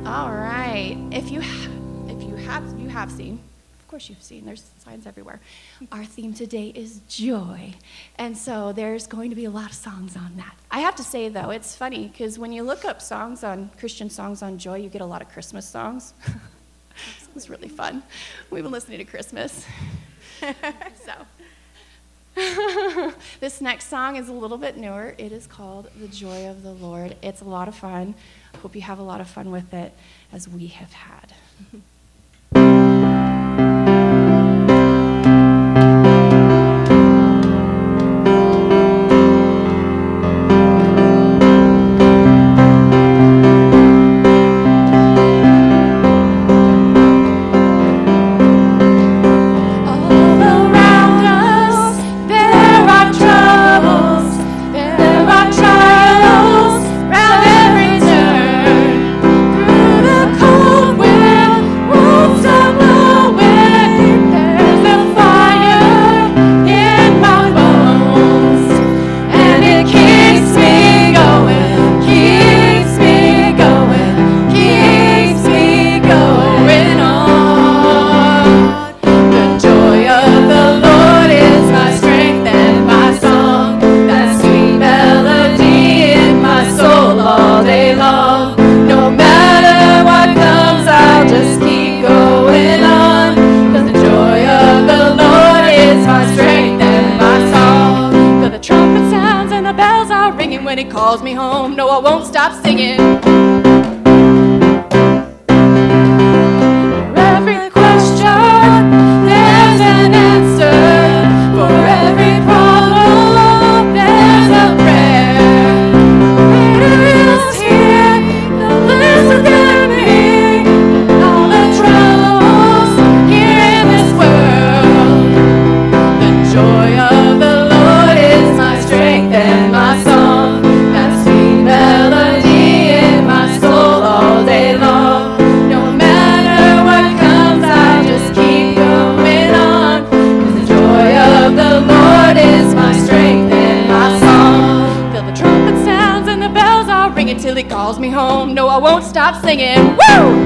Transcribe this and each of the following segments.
All right. If you have seen, of course you've seen, there's signs everywhere. Our theme today is joy. And so there's going to be a lot of songs on that. I have to say, though, it's funny because when you look up Christian songs on joy, you get a lot of Christmas songs. It's really fun. We've been listening to Christmas. This next song is a little bit newer. It is called The Joy of the Lord. It's a lot of fun. Hope you have a lot of fun with it as we have had. When he calls me home, no, I won't stop singing. For every question, there's an answer. For every problem, there's a prayer. Greater is here, the less than me. All the troubles here in this world. The joy of the Lord is my strength and my song. Till he calls me home, no, I won't stop singing. Woo!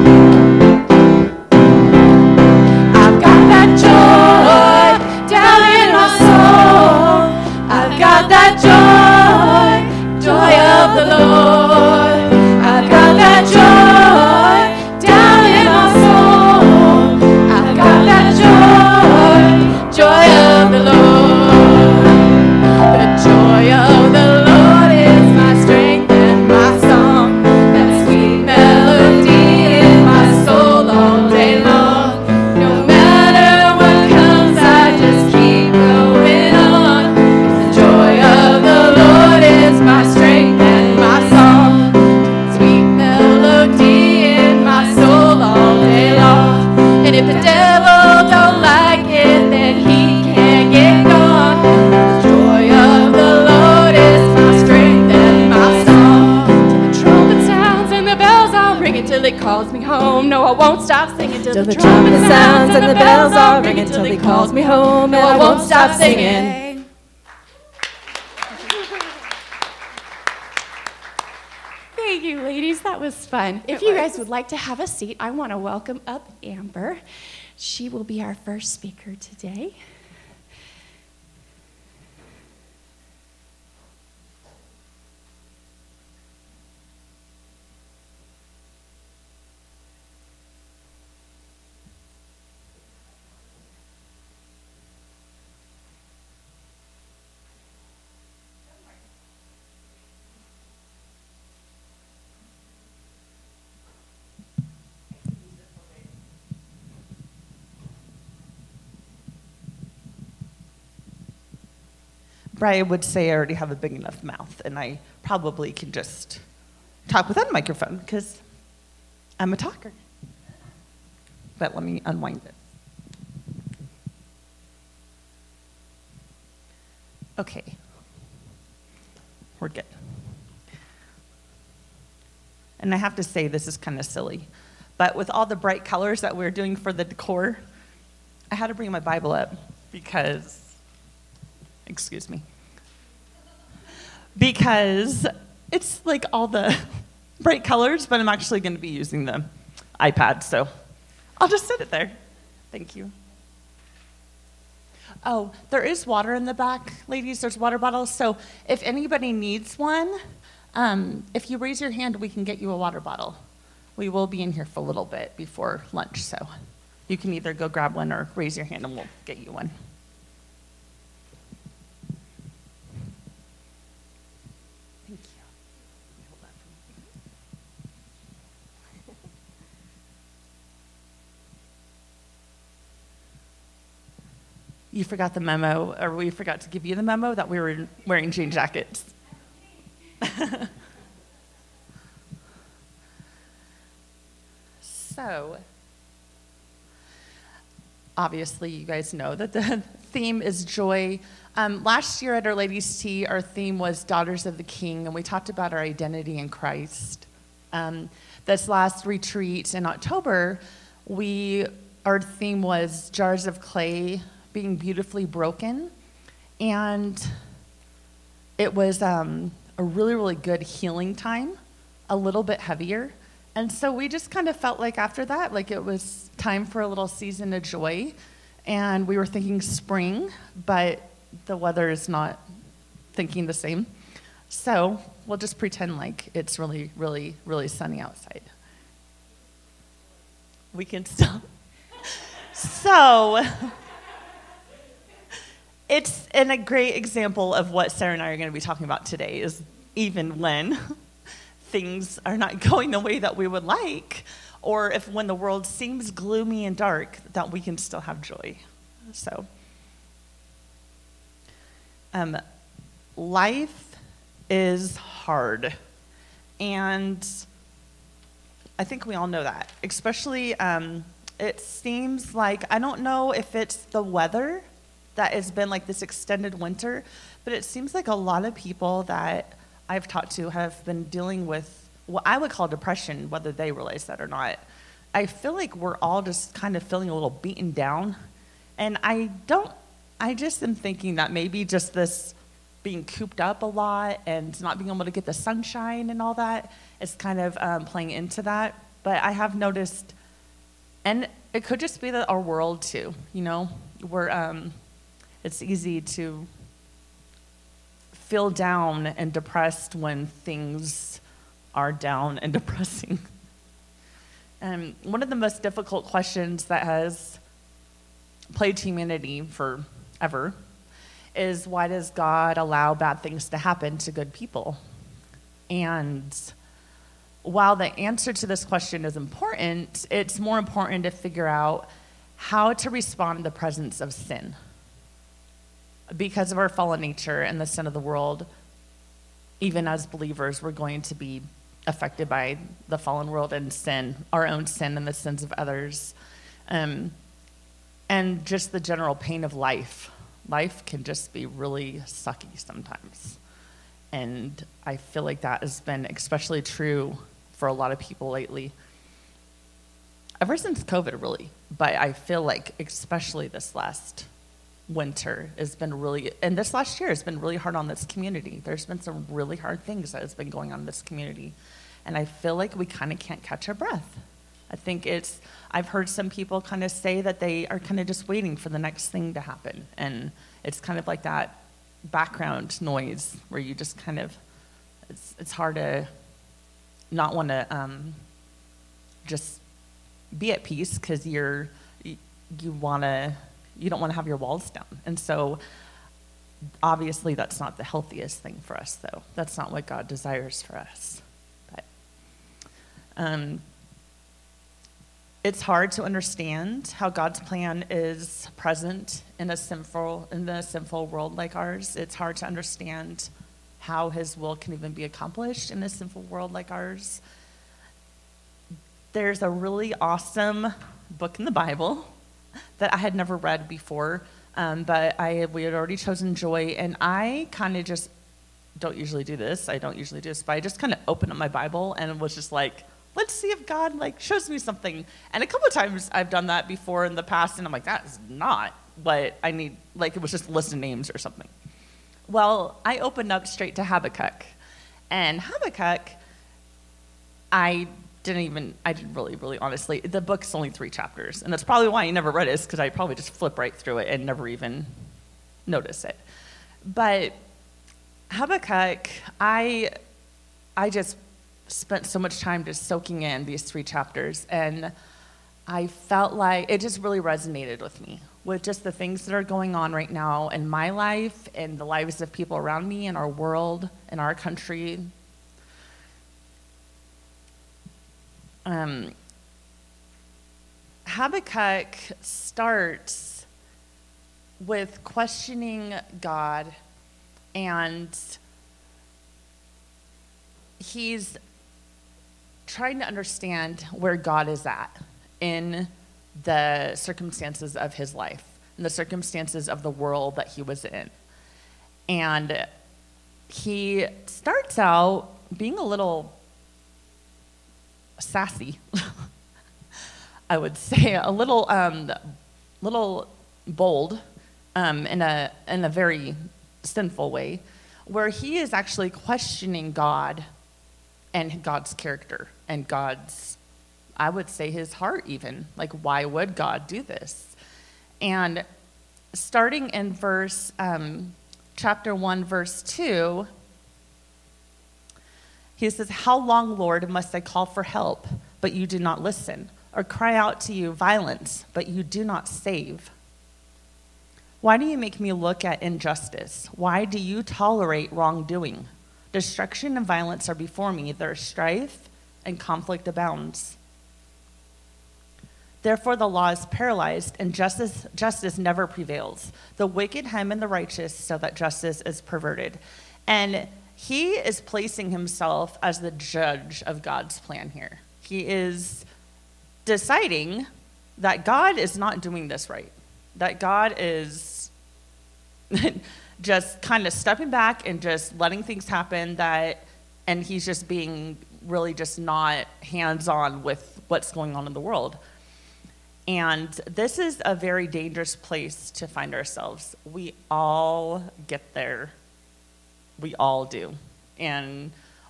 I've got that joy down in my soul. I've got that joy of the Lord. I've got that joy down in my soul. I've got that joy of the Lord. The joy of the Lord is my strength. Till he calls me home, no, I won't stop singing. Till the trumpet sounds and the bells are ringing. Till he calls me home, no, I won't stop singing. Thank you, ladies. That was fun. If you guys would like to have a seat, I want to welcome up Amber. She will be our first speaker today. Brian would say I already have a big enough mouth, and I probably can just talk without a microphone because I'm a talker. But let me unwind it. Okay. We're good. And I have to say, this is kind of silly, but with all the bright colors that we're doing for the decor, I had to bring my Bible up because, excuse me, because it's like all the bright colors, but I'm actually going to be using the iPad, so I'll just set it there. Thank you. Oh, there is water in the back, ladies. There's water bottles. So if anybody needs one, if you raise your hand, we can get you a water bottle. We will be in here for a little bit before lunch, so you can either go grab one or raise your hand and we'll get you one. Thank you. Hold that for me. You forgot the memo, or we forgot to give you the memo that we were wearing jean jackets. So, obviously, you guys know that the theme is joy. Last year at Our Lady's Tea, our theme was Daughters of the King, and we talked about our identity in Christ. This last retreat in October, our theme was Jars of Clay being beautifully broken, and it was a really, really good healing time, a little bit heavier. And so we just kind of felt like after that, like it was time for a little season of joy. And we were thinking spring, but the weather is not thinking the same. So we'll just pretend like it's really, really, really sunny outside. We can still. So it's a great example of what Sarah and I are going to be talking about today, is even when things are not going the way that we would like, or if when the world seems gloomy and dark, that we can still have joy. So, life is hard, and I think we all know that. Especially, it seems like, I don't know if it's the weather that has been like this extended winter, but it seems like a lot of people that I've talked to have been dealing with what I would call depression, whether they realize that or not. I feel like we're all just kind of feeling a little beaten down. And I just am thinking that maybe just this being cooped up a lot and not being able to get the sunshine and all that is kind of playing into that. But I have noticed, and it could just be that our world too, it's easy to feel down and depressed when things are down and depressing. And one of the most difficult questions that has plagued humanity forever is, why does God allow bad things to happen to good people? And while the answer to this question is important, it's more important to figure out how to respond in the presence of sin. Because of our fallen nature and the sin of the world, even as believers, we're going to be affected by the fallen world and sin, our own sin and the sins of others. And just the general pain of life. Life can just be really sucky sometimes. And I feel like that has been especially true for a lot of people lately. Ever since COVID, really. But I feel like especially this last winter has been really, and this last year has been really hard on this community. There's been some really hard things that has been going on in this community. And I feel like we kind of can't catch our breath. I think I've heard some people kind of say that they are kind of just waiting for the next thing to happen. And it's kind of like that background noise where you just kind of, it's hard to not want to just be at peace because you don't want to have your walls down. And so obviously that's not the healthiest thing for us, though. That's not what God desires for us. But it's hard to understand how God's plan is present in a sinful world like ours. It's hard to understand how his will can even be accomplished in a sinful world like ours. There's a really awesome book in the Bible that I had never read before, but we had already chosen Joy, and I kind of just don't usually do this. I don't usually do this, but I just kind of opened up my Bible and was just like, let's see if God shows me something. And a couple of times I've done that before in the past, and I'm like, that is not what I need. It was just a list of names or something. Well, I opened up straight to Habakkuk, and Habakkuk I didn't really, honestly. The book's only 3 chapters, and that's probably why I never read it, is because I probably just flip right through it and never even notice it. But Habakkuk, I just spent so much time just soaking in these 3 chapters, and I felt like it just really resonated with me, with just the things that are going on right now in my life and the lives of people around me, in our world, in our country. Habakkuk starts with questioning God, and he's trying to understand where God is at in the circumstances of his life, in the circumstances of the world that he was in. And he starts out being a little sassy, I would say, a little bold, in a very sinful way, where he is actually questioning God and God's character and God's, I would say, his heart even. Like, why would God do this? And starting in chapter 1, verse 2, he says, "How long, Lord, must I call for help, but you do not listen, or cry out to you violence, but you do not save? Why do you make me look at injustice? Why do you tolerate wrongdoing? Destruction and violence are before me. There is strife and conflict abounds. Therefore the law is paralyzed, and justice never prevails. The wicked hem in the righteous, so that justice is perverted." And he is placing himself as the judge of God's plan here. He is deciding that God is not doing this right, that God is just kind of stepping back and just letting things happen, and he's just being really just not hands-on with what's going on in the world. And this is a very dangerous place to find ourselves. We all get there. We all do. And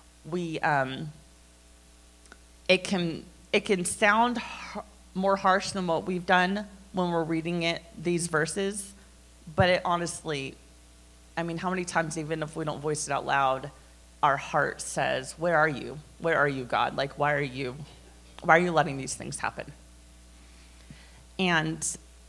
it can sound more harsh than what we've done when we're reading these verses, but it honestly, I mean, how many times, even if we don't voice it out loud, our heart says, "Where are you? Where are you, God? Like, why are you letting these things happen?" And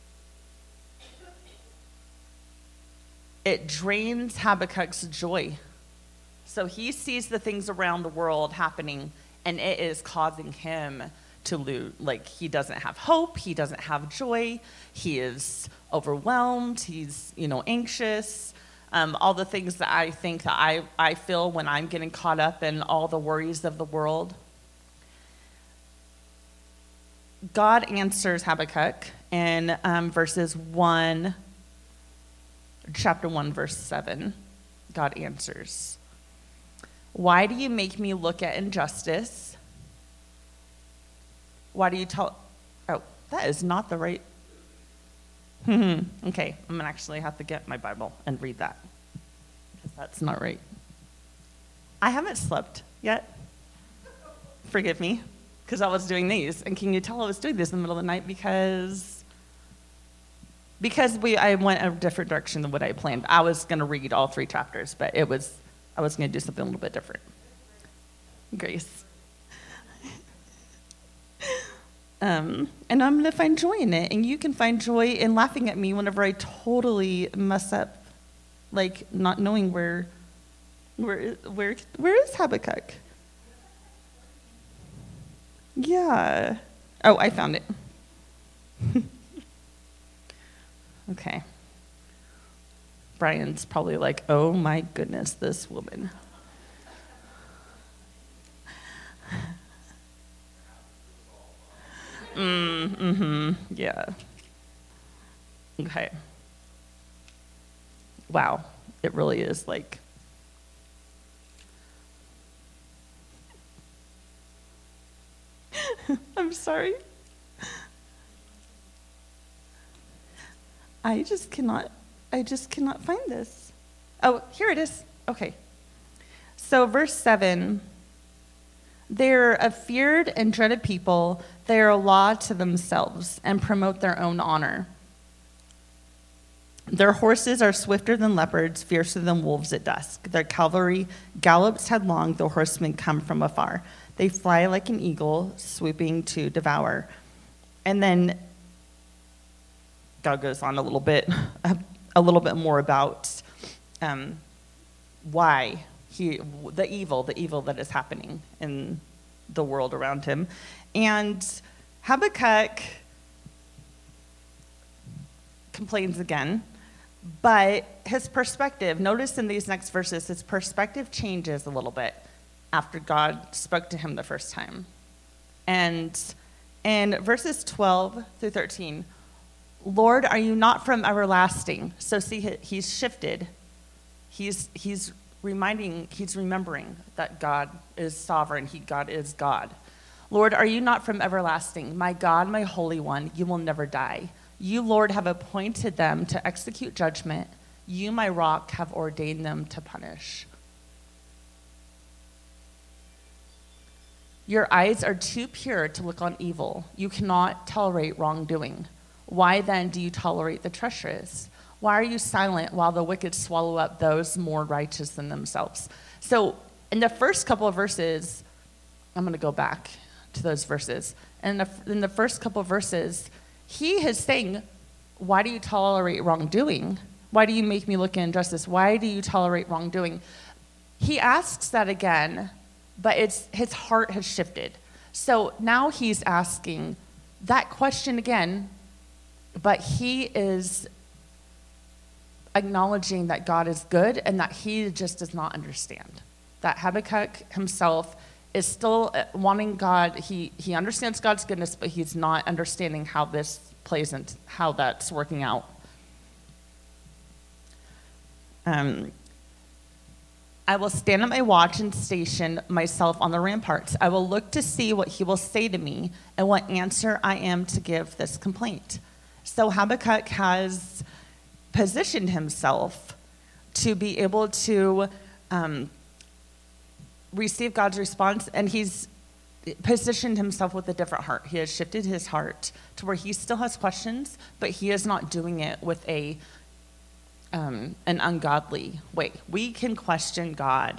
it drains Habakkuk's joy. So he sees the things around the world happening, and it is causing him to lose. Like, he doesn't have hope. He doesn't have joy. He is overwhelmed. He's, anxious. All the things that I think that I feel when I'm getting caught up in all the worries of the world. God answers Habakkuk in chapter 1, verse 7. God answers, "Why do you make me look at injustice? Why do you tell..." Oh, that is not the right... Okay, I'm going to actually have to get my Bible and read that, because that's not right. I haven't slept yet. Forgive me, because I was doing these. And can you tell I was doing this in the middle of the night? Because I went a different direction than what I planned. I was going to read all 3 chapters, but I was going to do something a little bit different. Grace. And I'm going to find joy in it, and you can find joy in laughing at me whenever I totally mess up, like not knowing where is Habakkuk? Yeah. Oh, I found it. Okay. Brian's probably like, "Oh my goodness, this woman." Yeah. Okay. Wow. It really is like... I'm sorry. I just cannot find this. Oh, here it is. Okay. So verse 7, They're a feared and dreaded people. They are a law to themselves and promote their own honor. Their horses are swifter than leopards, fiercer than wolves at dusk. Their cavalry gallops headlong, the horsemen come from afar. They fly like an eagle, swooping to devour. And then God goes on a little bit more about why the evil that is happening in the world around him. And Habakkuk complains again, but his perspective, notice in these next verses, his perspective changes a little bit after God spoke to him the first time. And in verses 12 through 13, Lord, are you not from everlasting? So see, he's shifted. He's remembering that God is sovereign. God is God. Lord, are you not from everlasting? My God, my Holy One, you will never die. You, Lord, have appointed them to execute judgment. You, my rock, have ordained them to punish. Your eyes are too pure to look on evil. You cannot tolerate wrongdoing. Why then do you tolerate the treacherous? Why are you silent while the wicked swallow up those more righteous than themselves? So in the first couple of verses, I'm going to go back to those verses. And in the first couple of verses, he is saying, why do you tolerate wrongdoing? Why do you make me look at injustice? Why do you tolerate wrongdoing? He asks that again, but his heart has shifted. So now he's asking that question again, but he is acknowledging that God is good and that he just does not understand. That Habakkuk himself is still wanting God. He understands God's goodness, but he's not understanding how this plays and how that's working out. I will stand at my watch and station myself on the ramparts. I will look to see what he will say to me and what answer I am to give this complaint. So Habakkuk has positioned himself to be able to receive God's response, and he's positioned himself with a different heart. He has shifted his heart to where he still has questions, but he is not doing it with an ungodly way. We can question God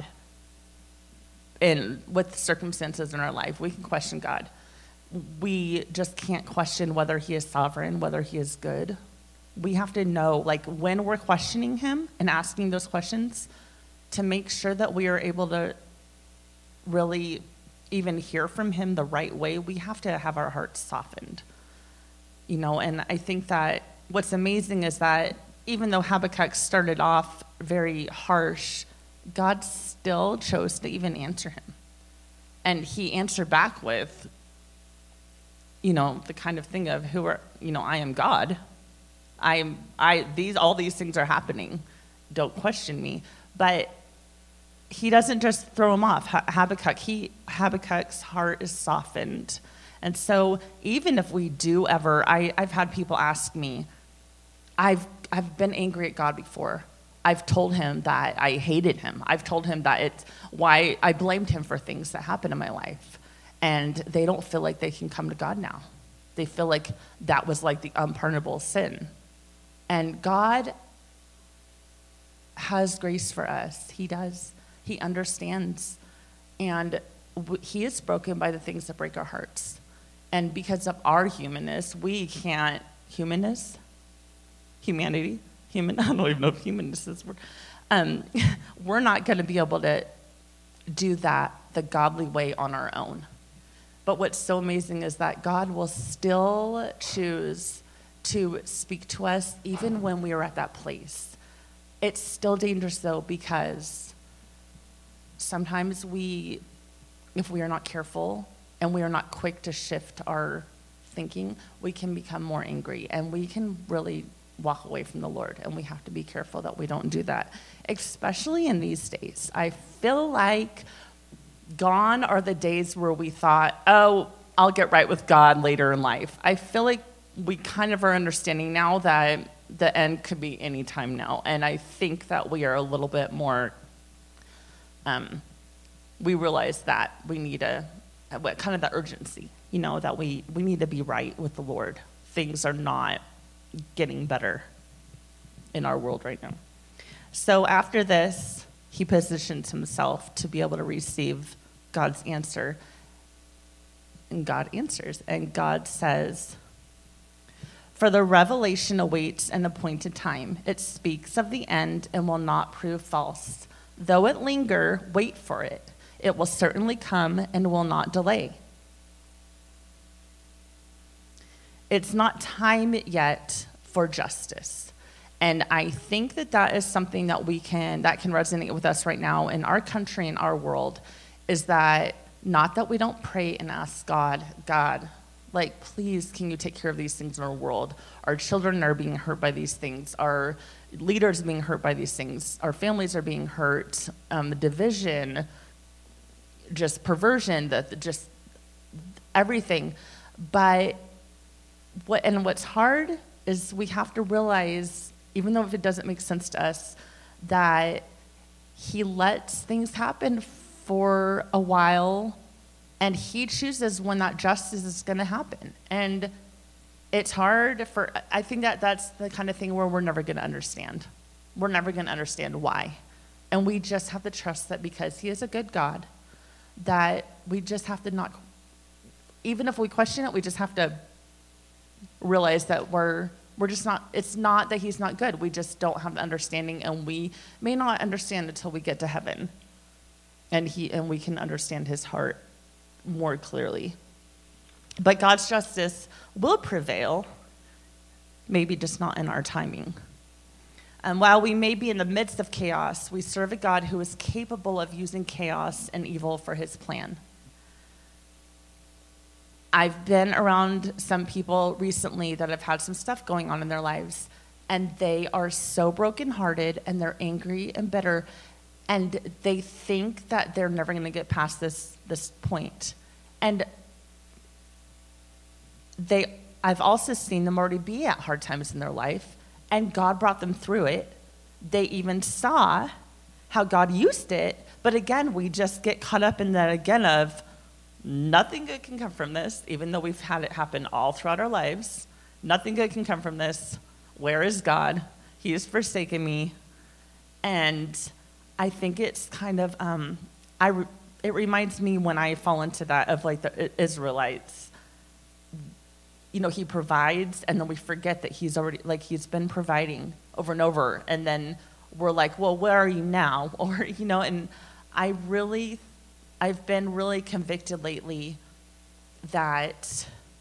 with circumstances in our life. We can question God. We just can't question whether he is sovereign, whether he is good. We have to know, like, when we're questioning him and asking those questions, to make sure that we are able to really even hear from him the right way, we have to have our hearts softened. And I think that what's amazing is that even though Habakkuk started off very harsh, God still chose to even answer him. And he answered back with, the kind of thing of I am God. All these things are happening. Don't question me. But he doesn't just throw him off. Habakkuk's heart is softened. And so even if we do ever, I've had people ask me, I've been angry at God before. I've told him that I hated him. I've told him that it's why I blamed him for things that happened in my life. And they don't feel like they can come to God now. They feel like that was like the unpardonable sin. And God has grace for us. He does. He understands. And he is broken by the things that break our hearts. And because of our humanness, we can't, humanity? I don't even know if humanness is a word. We're not going to be able to do that the godly way on our own. But what's so amazing is that God will still choose to speak to us even when we are at that place. It's still dangerous, though, because sometimes if we are not careful and we are not quick to shift our thinking, we can become more angry and we can really walk away from the Lord. And we have to be careful that we don't do that, especially in these days. I feel like gone are the days where we thought, oh, I'll get right with God later in life. I feel like we kind of are understanding now that the end could be any time now. And I think that we are a little bit more we realize that we need kind of the urgency, that we need to be right with the Lord. Things are not getting better in our world right now. So after this, he positions himself to be able to receive God's answer. And God answers. And God says, "For the revelation awaits an appointed time. It speaks of the end and will not prove false. Though it linger, wait for it. It will certainly come and will not delay." It's not time yet for justice. And I think that is something that can resonate with us right now in our country, in our world, is that not that we don't pray and ask God, like, please, can you take care of these things in our world? Our children are being hurt by these things. Our leaders are being hurt by these things. Our families are being hurt. Division, just perversion, just everything. But what's hard is we have to realize, even though if it doesn't make sense to us, that he lets things happen for a while, and he chooses when that justice is going to happen. And it's hard I think that's the kind of thing where we're never going to understand. We're never going to understand why. And we just have to trust that because he is a good God, that we just have to not, even if we question it, we just have to realize that we're just not, it's not that he's not good. We just don't have the understanding, and we may not understand until we get to heaven. And we can understand his heart more clearly. But God's justice will prevail, maybe just not in our timing. And while we may be in the midst of chaos, we serve a God who is capable of using chaos and evil for his plan. I've been around some people recently that have had some stuff going on in their lives, and they are so brokenhearted, and they're angry and bitter, and they think that they're never going to get past this point. And I've also seen them already be at hard times in their life, and God brought them through it. They even saw how God used it, but again, we just get caught up in that again of nothing good can come from this, even though we've had it happen all throughout our lives. Nothing good can come from this. Where is God? He has forsaken me. And I think it's kind of, it reminds me when I fall into that of like the Israelites. He provides, and then we forget that he's been providing over and over. And then we're like, well, where are you now? Or, and I've been really convicted lately that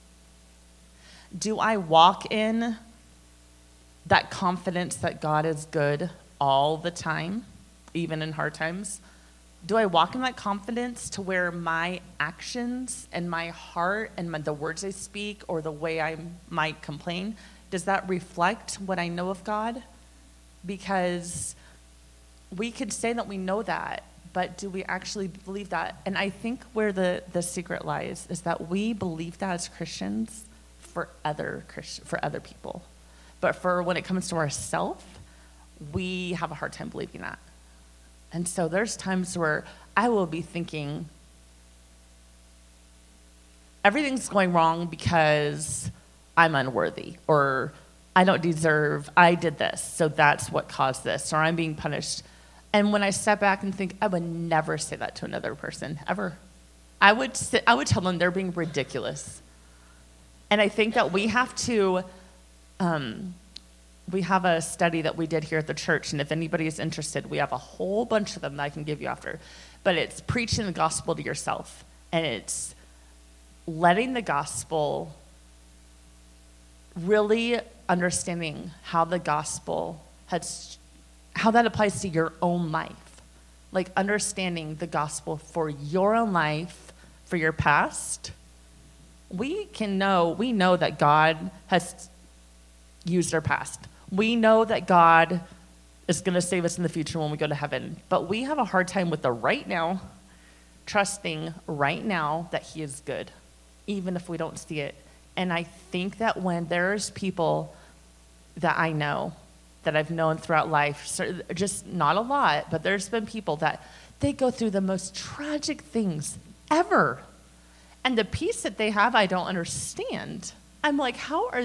do I walk in that confidence that God is good all the time, even in hard times? Do I walk in that confidence to where my actions and my heart and the words I speak or the way I might complain, does that reflect what I know of God? Because we could say that we know that, but do we actually believe that? And I think where the secret lies is that we believe that as Christians for other people. But for when it comes to ourselves, we have a hard time believing that. And so there's times where I will be thinking, everything's going wrong because I'm unworthy, or I don't deserve, I did this, so that's what caused this, or I'm being punished. And when I step back and think, I would never say that to another person, ever. I would tell them they're being ridiculous. And I think that we have to, we have a study that we did here at the church, and if anybody is interested, we have a whole bunch of them that I can give you after. But it's preaching the gospel to yourself, and it's letting the gospel, really understanding how the gospel how that applies to your own life. Like understanding the gospel for your own life, for your past. We know that God has used our past. We know that God is going to save us in the future when we go to heaven. But we have a hard time with the right now, trusting right now that he is good, even if we don't see it. And I think that when there's people that I know, that I've known throughout life, just not a lot, but there's been people that They go through the most tragic things ever. And the peace that they have, I don't understand. I'm like,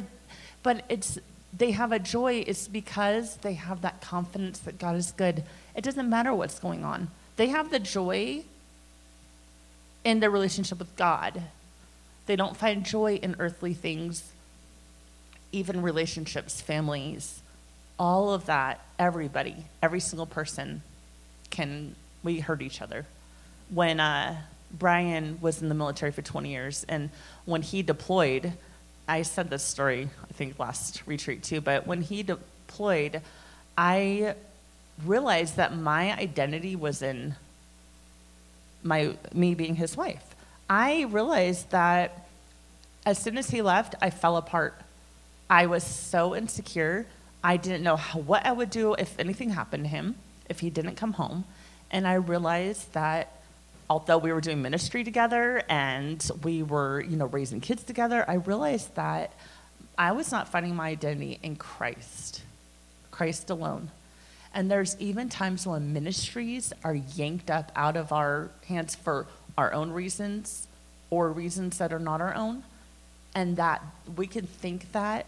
they have a joy. It's because they have that confidence that God is good. It doesn't matter what's going on. They have the joy in their relationship with God. They don't find joy in earthly things, even relationships, families, all of that. Everybody, every single person we hurt each other. When Brian was in the military for 20 years, and when he deployed, I said this story, I think last retreat too, but when he deployed, I realized that my identity was in me being his wife. I realized that as soon as he left, I fell apart. I was so insecure. I didn't know what I would do if anything happened to him, if he didn't come home. And I realized that although we were doing ministry together and we were, raising kids together, I realized that I was not finding my identity in Christ alone. And there's even times when ministries are yanked up out of our hands for our own reasons or reasons that are not our own, and that we can think that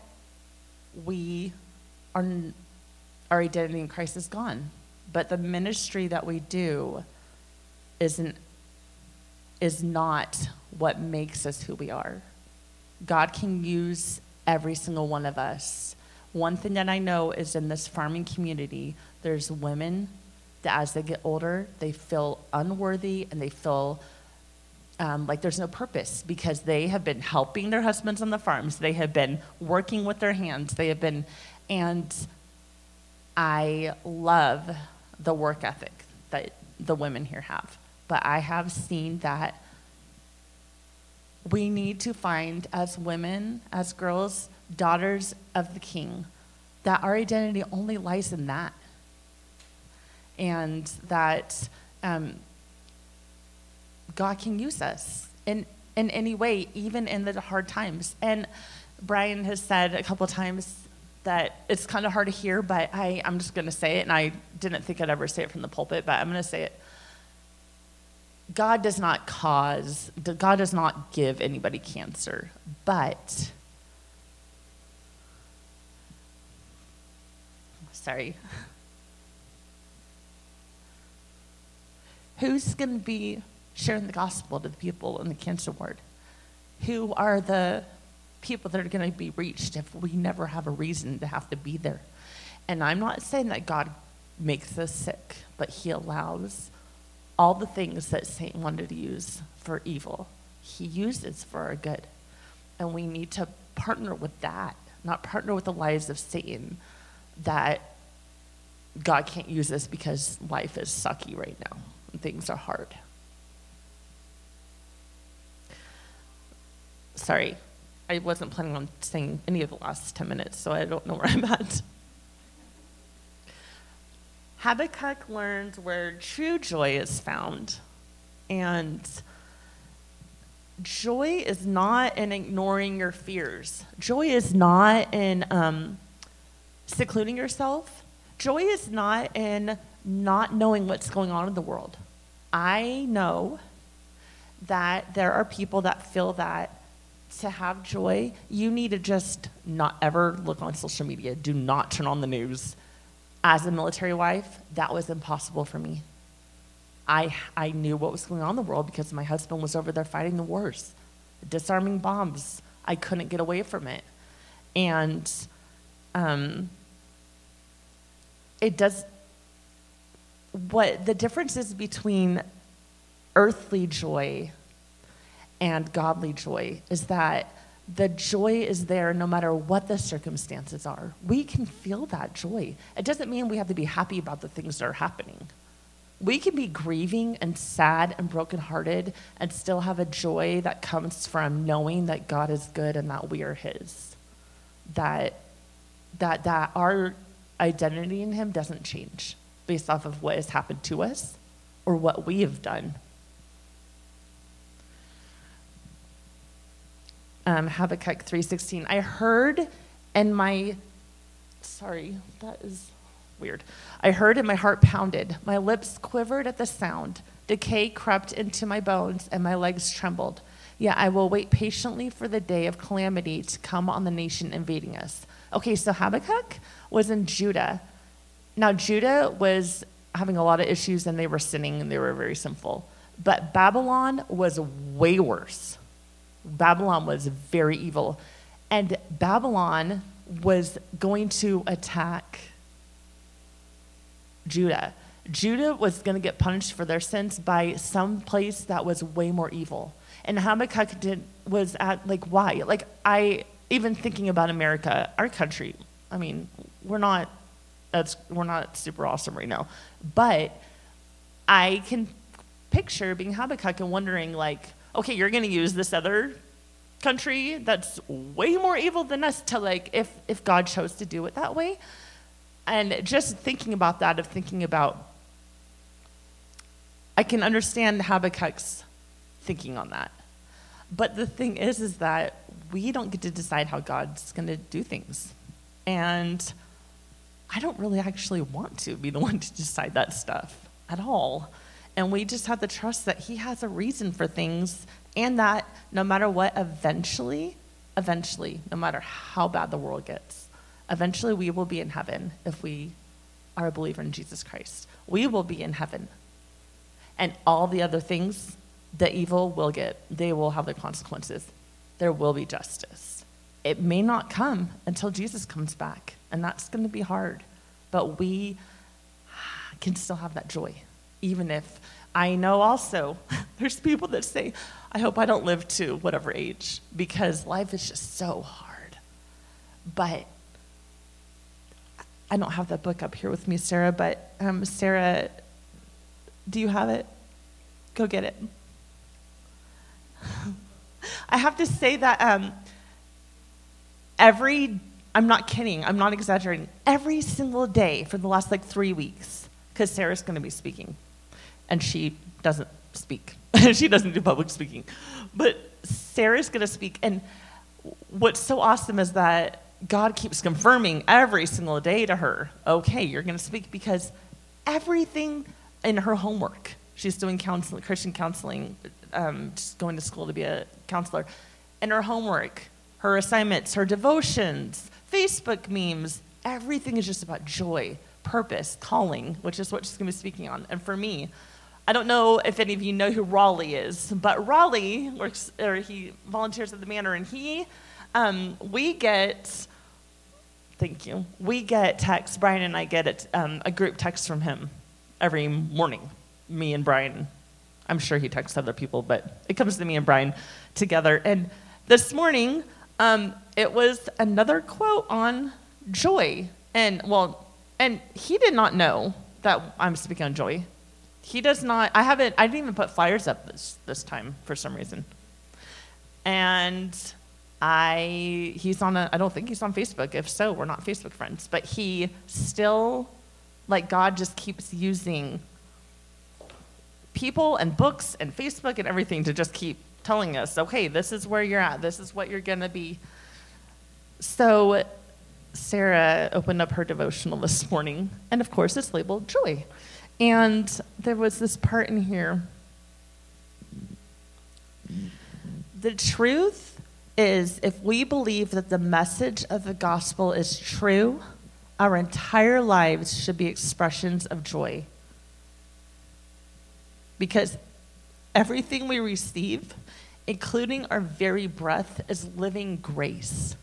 our identity in Christ is gone. But the ministry that we do is not what makes us who we are. God can use every single one of us. One thing that I know is in this farming community, there's women that as they get older, they feel unworthy and they feel like there's no purpose because they have been helping their husbands on the farms. They have been working with their hands. And I love the work ethic that the women here have. But I have seen that we need to find, as women, as girls, daughters of the King, that our identity only lies in that. And that God can use us in any way, even in the hard times. And Brian has said a couple times that it's kind of hard to hear, but I'm just going to say it, and I didn't think I'd ever say it from the pulpit, but I'm going to say it. God does not give anybody cancer, but, sorry. Who's going to be sharing the gospel to the people in the cancer ward? Who are the people that are going to be reached if we never have a reason to have to be there? And I'm not saying that God makes us sick, but he allows all the things that Satan wanted to use for evil, he uses for our good. And we need to partner with that, not partner with the lies of Satan that God can't use us because life is sucky right now and things are hard. Sorry, I wasn't planning on saying any of the last 10 minutes, so I don't know where I'm at. Habakkuk learns where true joy is found. And joy is not in ignoring your fears. Joy is not in secluding yourself. Joy is not in not knowing what's going on in the world. I know that there are people that feel that to have joy, you need to just not ever look on social media. Do not turn on the news. As a military wife, that was impossible for me. I knew what was going on in the world because my husband was over there fighting the wars, disarming bombs. I couldn't get away from it. And what the difference is between earthly joy and godly joy is that the joy is there no matter what the circumstances are. We can feel that joy. It doesn't mean we have to be happy about the things that are happening. We can be grieving and sad and brokenhearted and still have a joy that comes from knowing that God is good and that we are his. That our identity in him doesn't change based off of what has happened to us or what we have done. Habakkuk 3:16. I heard in my, sorry, that is weird. I heard and my heart pounded. My lips quivered at the sound. Decay crept into my bones and my legs trembled. Yet I will wait patiently for the day of calamity to come on the nation invading us. Okay, so Habakkuk was in Judah. Now, Judah was having a lot of issues and they were sinning and they were very sinful. But Babylon was way worse. Babylon was very evil. And Babylon was going to attack Judah. Judah was going to get punished for their sins by some place that was way more evil. And Habakkuk was at, like, why? Like, even thinking about America, our country, I mean, we're not super awesome right now. But I can picture being Habakkuk and wondering, like, okay, you're going to use this other country that's way more evil than us to, like, if God chose to do it that way. And just thinking about that, I can understand Habakkuk's thinking on that. But the thing is that we don't get to decide how God's going to do things. And I don't really actually want to be the one to decide that stuff at all. And we just have to trust that he has a reason for things, and that no matter what, eventually, no matter how bad the world gets, eventually we will be in heaven if we are a believer in Jesus Christ. We will be in heaven. And all the other things, the evil will they will have their consequences. There will be justice. It may not come until Jesus comes back, and that's going to be hard. But we can still have that joy, even if I know also there's people that say, I hope I don't live to whatever age, because life is just so hard. But I don't have that book up here with me, Sarah, but Sarah, do you have it? Go get it. I have to say that I'm not kidding, I'm not exaggerating, every single day for the last 3 weeks, because Sarah's going to be speaking, and she doesn't speak. She doesn't do public speaking. But Sarah's going to speak, and what's so awesome is that God keeps confirming every single day to her, okay, you're going to speak, because everything in her homework, she's doing counseling, Christian counseling, just going to school to be a counselor. And her homework, her assignments, her devotions, Facebook memes, everything is just about joy, purpose, calling, which is what she's going to be speaking on. And for me, I don't know if any of you know who Raleigh is, but Raleigh he volunteers at the Manor, and we get texts. Brian and I get a group text from him every morning. Me and Brian. I'm sure he texts other people, but it comes to me and Brian together. And this morning, it was another quote on joy. And he did not know that I'm speaking on joy. He does not. I didn't even put flyers up this time for some reason. And I don't think he's on Facebook. If so, we're not Facebook friends. But he still, God just keeps using people and books and Facebook and everything to just keep telling us, okay, this is where you're at. This is what you're going to be. So Sarah opened up her devotional this morning, and of course it's labeled joy. And there was this part in here. The truth is, if we believe that the message of the gospel is true, our entire lives should be expressions of joy. Because everything we receive, including our very breath, is living grace.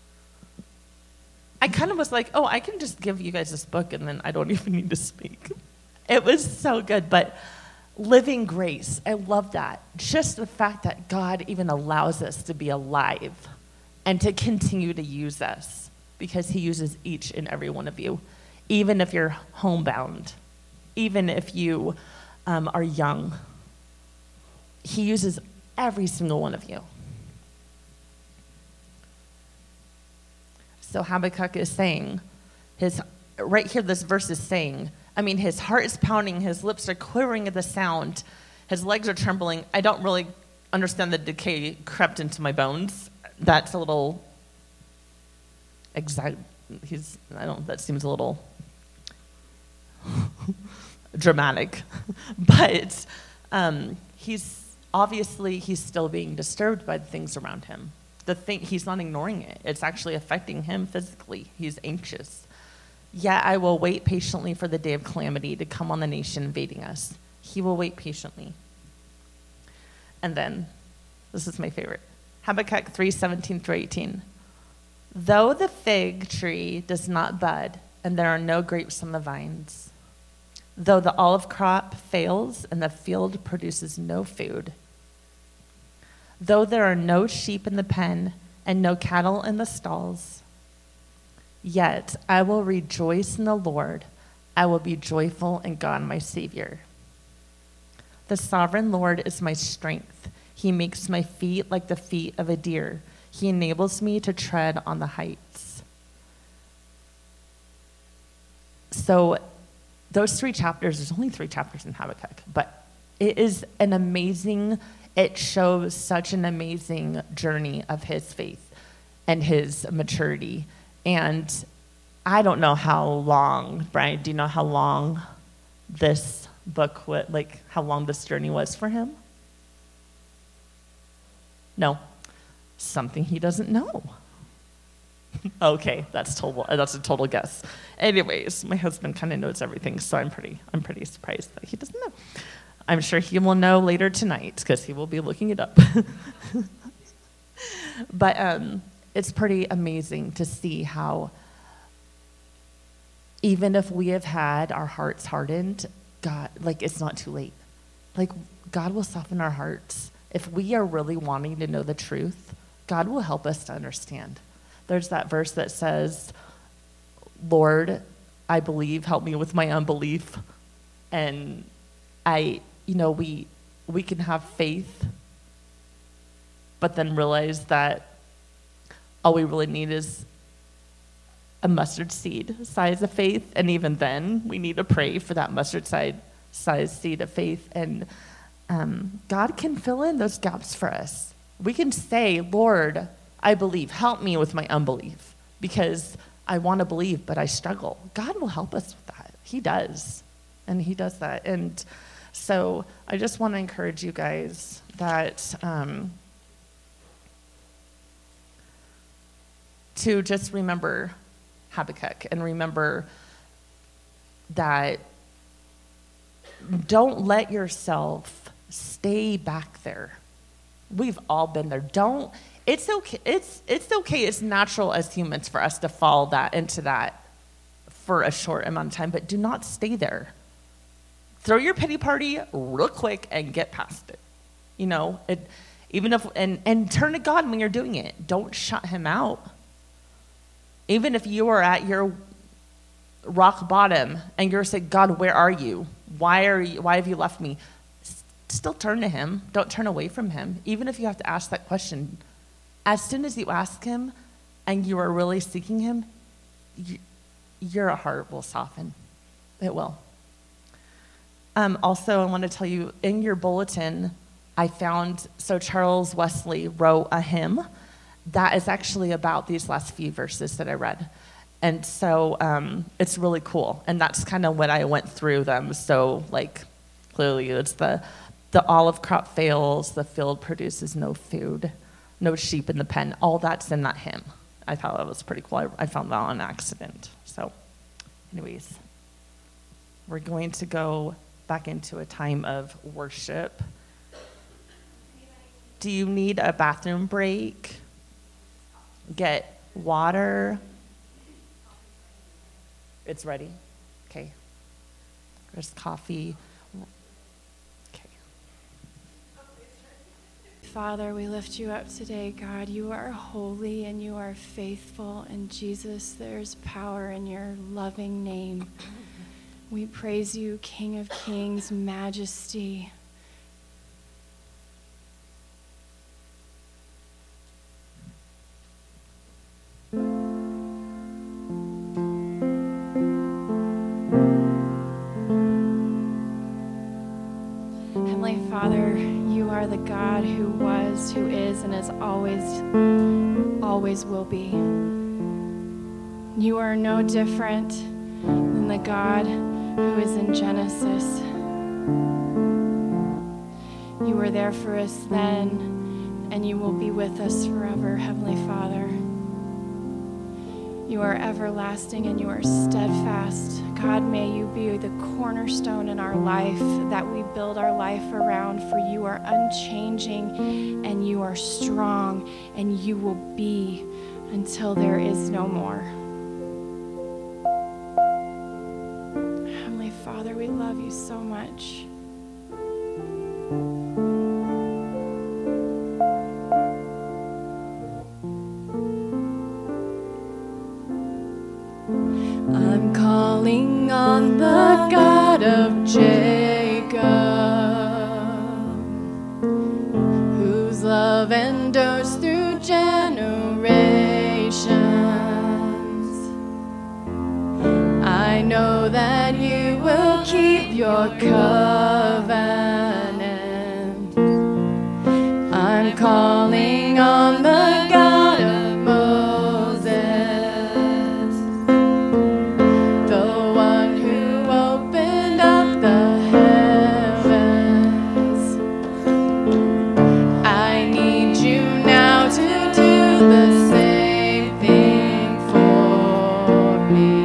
I kind of was like, I can just give you guys this book and then I don't even need to speak. It was so good, but living grace, I love that. Just the fact that God even allows us to be alive and to continue to use us, because he uses each and every one of you, even if you're homebound, even if you are young. He uses every single one of you. So Habakkuk is saying, right here this verse is saying, his heart is pounding, his lips are quivering at the sound, his legs are trembling. I don't really understand the decay crept into my bones. That's a little that seems a little dramatic. But he's still being disturbed by the things around him. He's not ignoring it. It's actually affecting him physically. He's anxious. Yet I will wait patiently for the day of calamity to come on the nation invading us. He will wait patiently. And then, this is my favorite, Habakkuk 3:17-18. Though the fig tree does not bud, and there are no grapes on the vines, though the olive crop fails and the field produces no food, though there are no sheep in the pen and no cattle in the stalls, yet I will rejoice in the Lord. I will be joyful in God my Savior. The sovereign Lord is my strength. He makes my feet like the feet of a deer. He enables me to tread on the heights. So those 3 chapters, there's only 3 chapters in Habakkuk, but it shows such an amazing journey of his faith and his maturity. And I don't know how long, Brian, do you know how long this book, how long this journey was for him? No. Something he doesn't know. Okay, that's a total guess. Anyways, my husband kind of knows everything, so I'm pretty surprised that he doesn't know. I'm sure he will know later tonight because he will be looking it up. But it's pretty amazing to see how even if we have had our hearts hardened, God, it's not too late. God will soften our hearts. If we are really wanting to know the truth, God will help us to understand. There's that verse that says, Lord, I believe, help me with my unbelief. And we can have faith, but then realize that all we really need is a mustard seed size of faith. And even then, we need to pray for that mustard size seed of faith. And God can fill in those gaps for us. We can say, Lord, I believe, help me with my unbelief, because I want to believe, but I struggle. God will help us with that. He does. And he does that. And so I just want to encourage you guys that to just remember Habakkuk and remember that don't let yourself stay back there. We've all been there. It's okay. It's okay. It's natural as humans for us to fall into that for a short amount of time, but do not stay there. Throw your pity party real quick and get past it. And turn to God when you're doing it. Don't shut him out. Even if you are at your rock bottom and you're saying, God, where are you? Why have you left me? Still turn to him. Don't turn away from him. Even if you have to ask that question, as soon as you ask him and you are really seeking him, your heart will soften. It will. Also, I want to tell you, in your bulletin, I found, Charles Wesley wrote a hymn that is actually about these last few verses that I read. And so it's really cool. And that's kind of when I went through them. So, clearly it's the olive crop fails, the field produces no food, no sheep in the pen. All that's in that hymn. I thought that was pretty cool. I found that on accident. So, anyways, we're going to go back into a time of worship. Do you need a bathroom break? Get water? It's ready? Okay. There's coffee. Okay. Father, we lift you up today, God. You are holy and you are faithful. And Jesus, there's power in your loving name. We praise you, King of Kings, majesty. Heavenly Father, you are the God who was, who is, and is always will be. You are no different than the God who is in Genesis. You were there for us then, and you will be with us forever, Heavenly Father. You are everlasting and you are steadfast. God, may you be the cornerstone in our life that we build our life around, for you are unchanging and you are strong, and you will be until there is no more. Heavenly Father, we love you so much. I'm calling on the God of Jacob, whose love endures through generations. I know that you will keep your covenant. I'm calling on the God of Moses, the one who opened up the heavens. I need you now to do the same thing for me.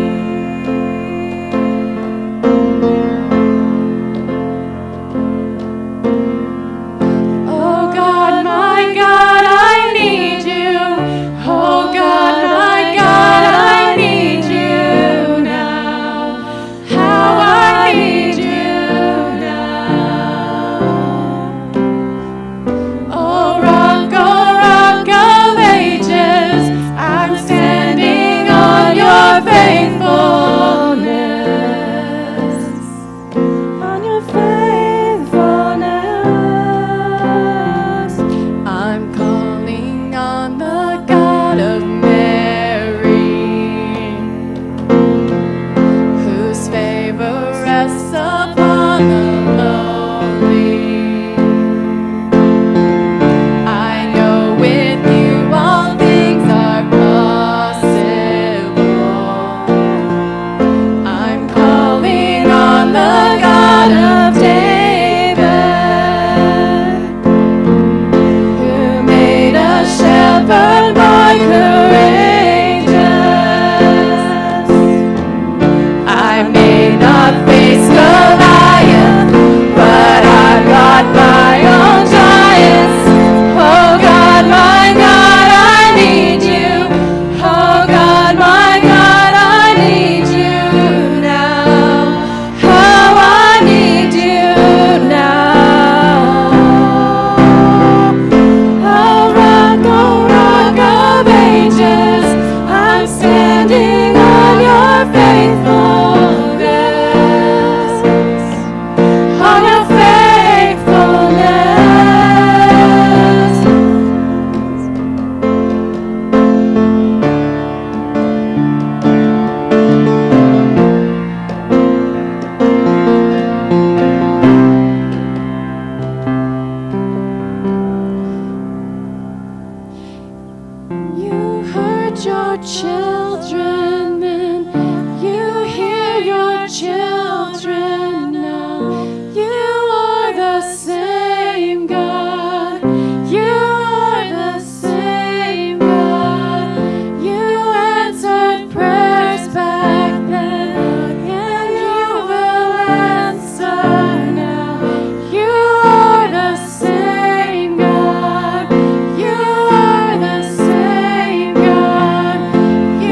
Oh God, my God, I need you. Oh God, my God, I need you now. How I need you now. Oh rock of ages, I'm standing on your faithfulness. On your faithfulness. I'm calling on the God of Mary, whose favor rests upon the lowly. I know with you all things are possible. I'm calling on the God of David, who made a shepherd boy courageous. I may not face Goliath, but I've got my own giants. Oh God, my God, I need you. Oh God, my God, I need you now. How I need you now. Oh rock of ages, I'm standing on your faithfulness. On your faithfulness. You heard your children then, you hear your children now. You are the same God. You are the same God. You answered prayers back then, and you will answer now. You are the same God. You are the same God. You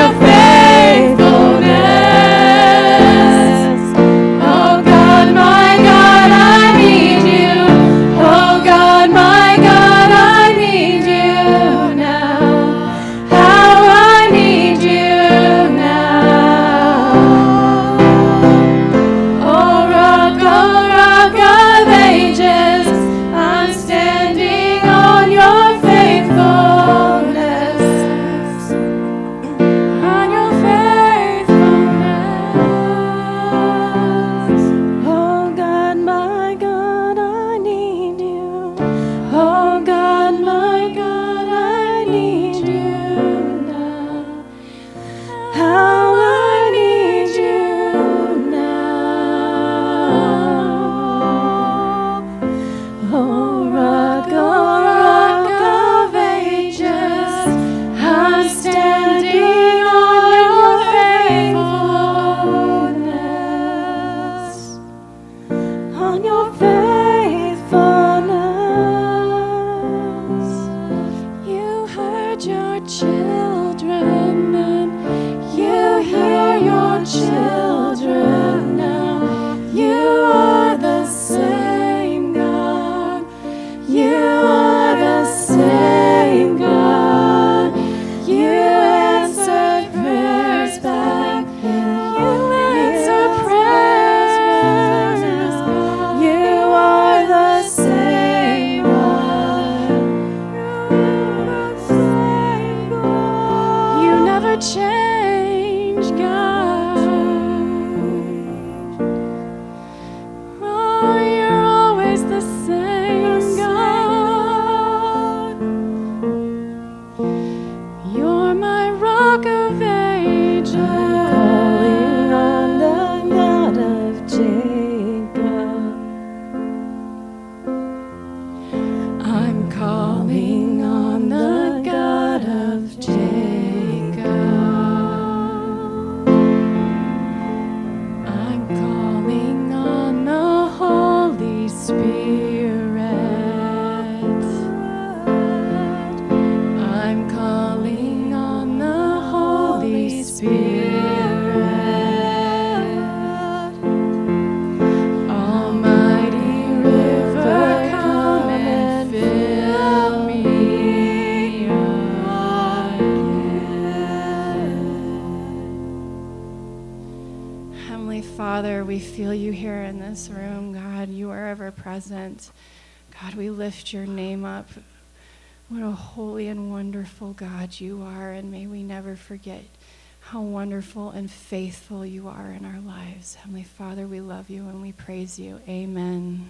Father, we feel you here in this room. God, you are ever present. God, we lift your name up. What a holy and wonderful God you are, and may we never forget how wonderful and faithful you are in our lives. Heavenly Father, we love you and we praise you. Amen.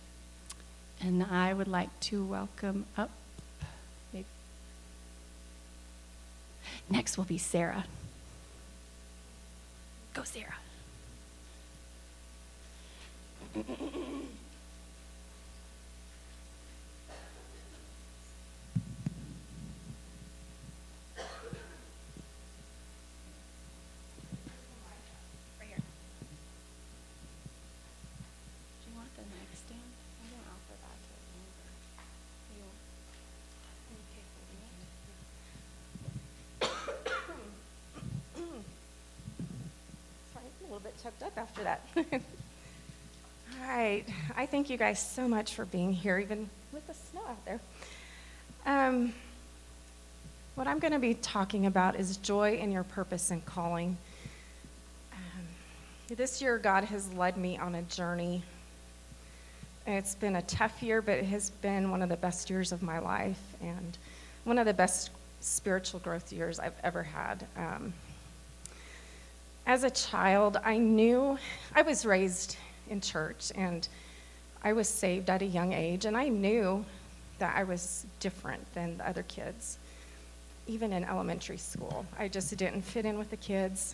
And I would like to welcome up. Next will be Sarah. Go, Sarah. Choked up after that. All right. I thank you guys so much for being here, even with the snow out there. What I'm going to be talking about is joy in your purpose and calling. This year, God has led me on a journey. It's been a tough year, but it has been one of the best years of my life and one of the best spiritual growth years I've ever had. As a child, I was raised in church, and I was saved at a young age, and I knew that I was different than the other kids, even in elementary school. I just didn't fit in with the kids.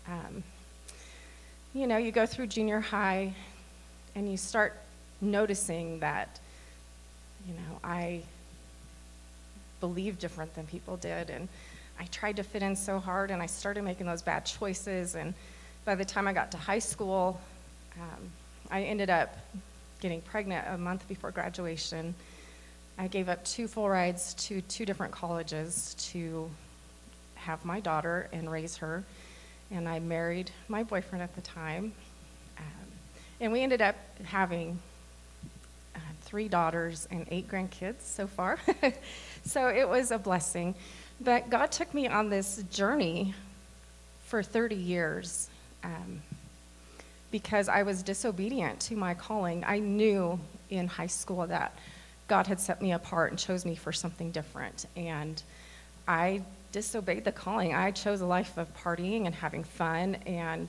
You go through junior high, and you start noticing that, I believe different than people did, and I tried to fit in so hard, and I started making those bad choices, and by the time I got to high school, I ended up getting pregnant a month before graduation. I gave up 2 full rides to 2 different colleges to have my daughter and raise her. And I married my boyfriend at the time. And we ended up having 3 daughters and 8 grandkids so far. So it was a blessing. But God took me on this journey for 30 years because I was disobedient to my calling. I knew in high school that God had set me apart and chose me for something different. And I disobeyed the calling. I chose a life of partying and having fun and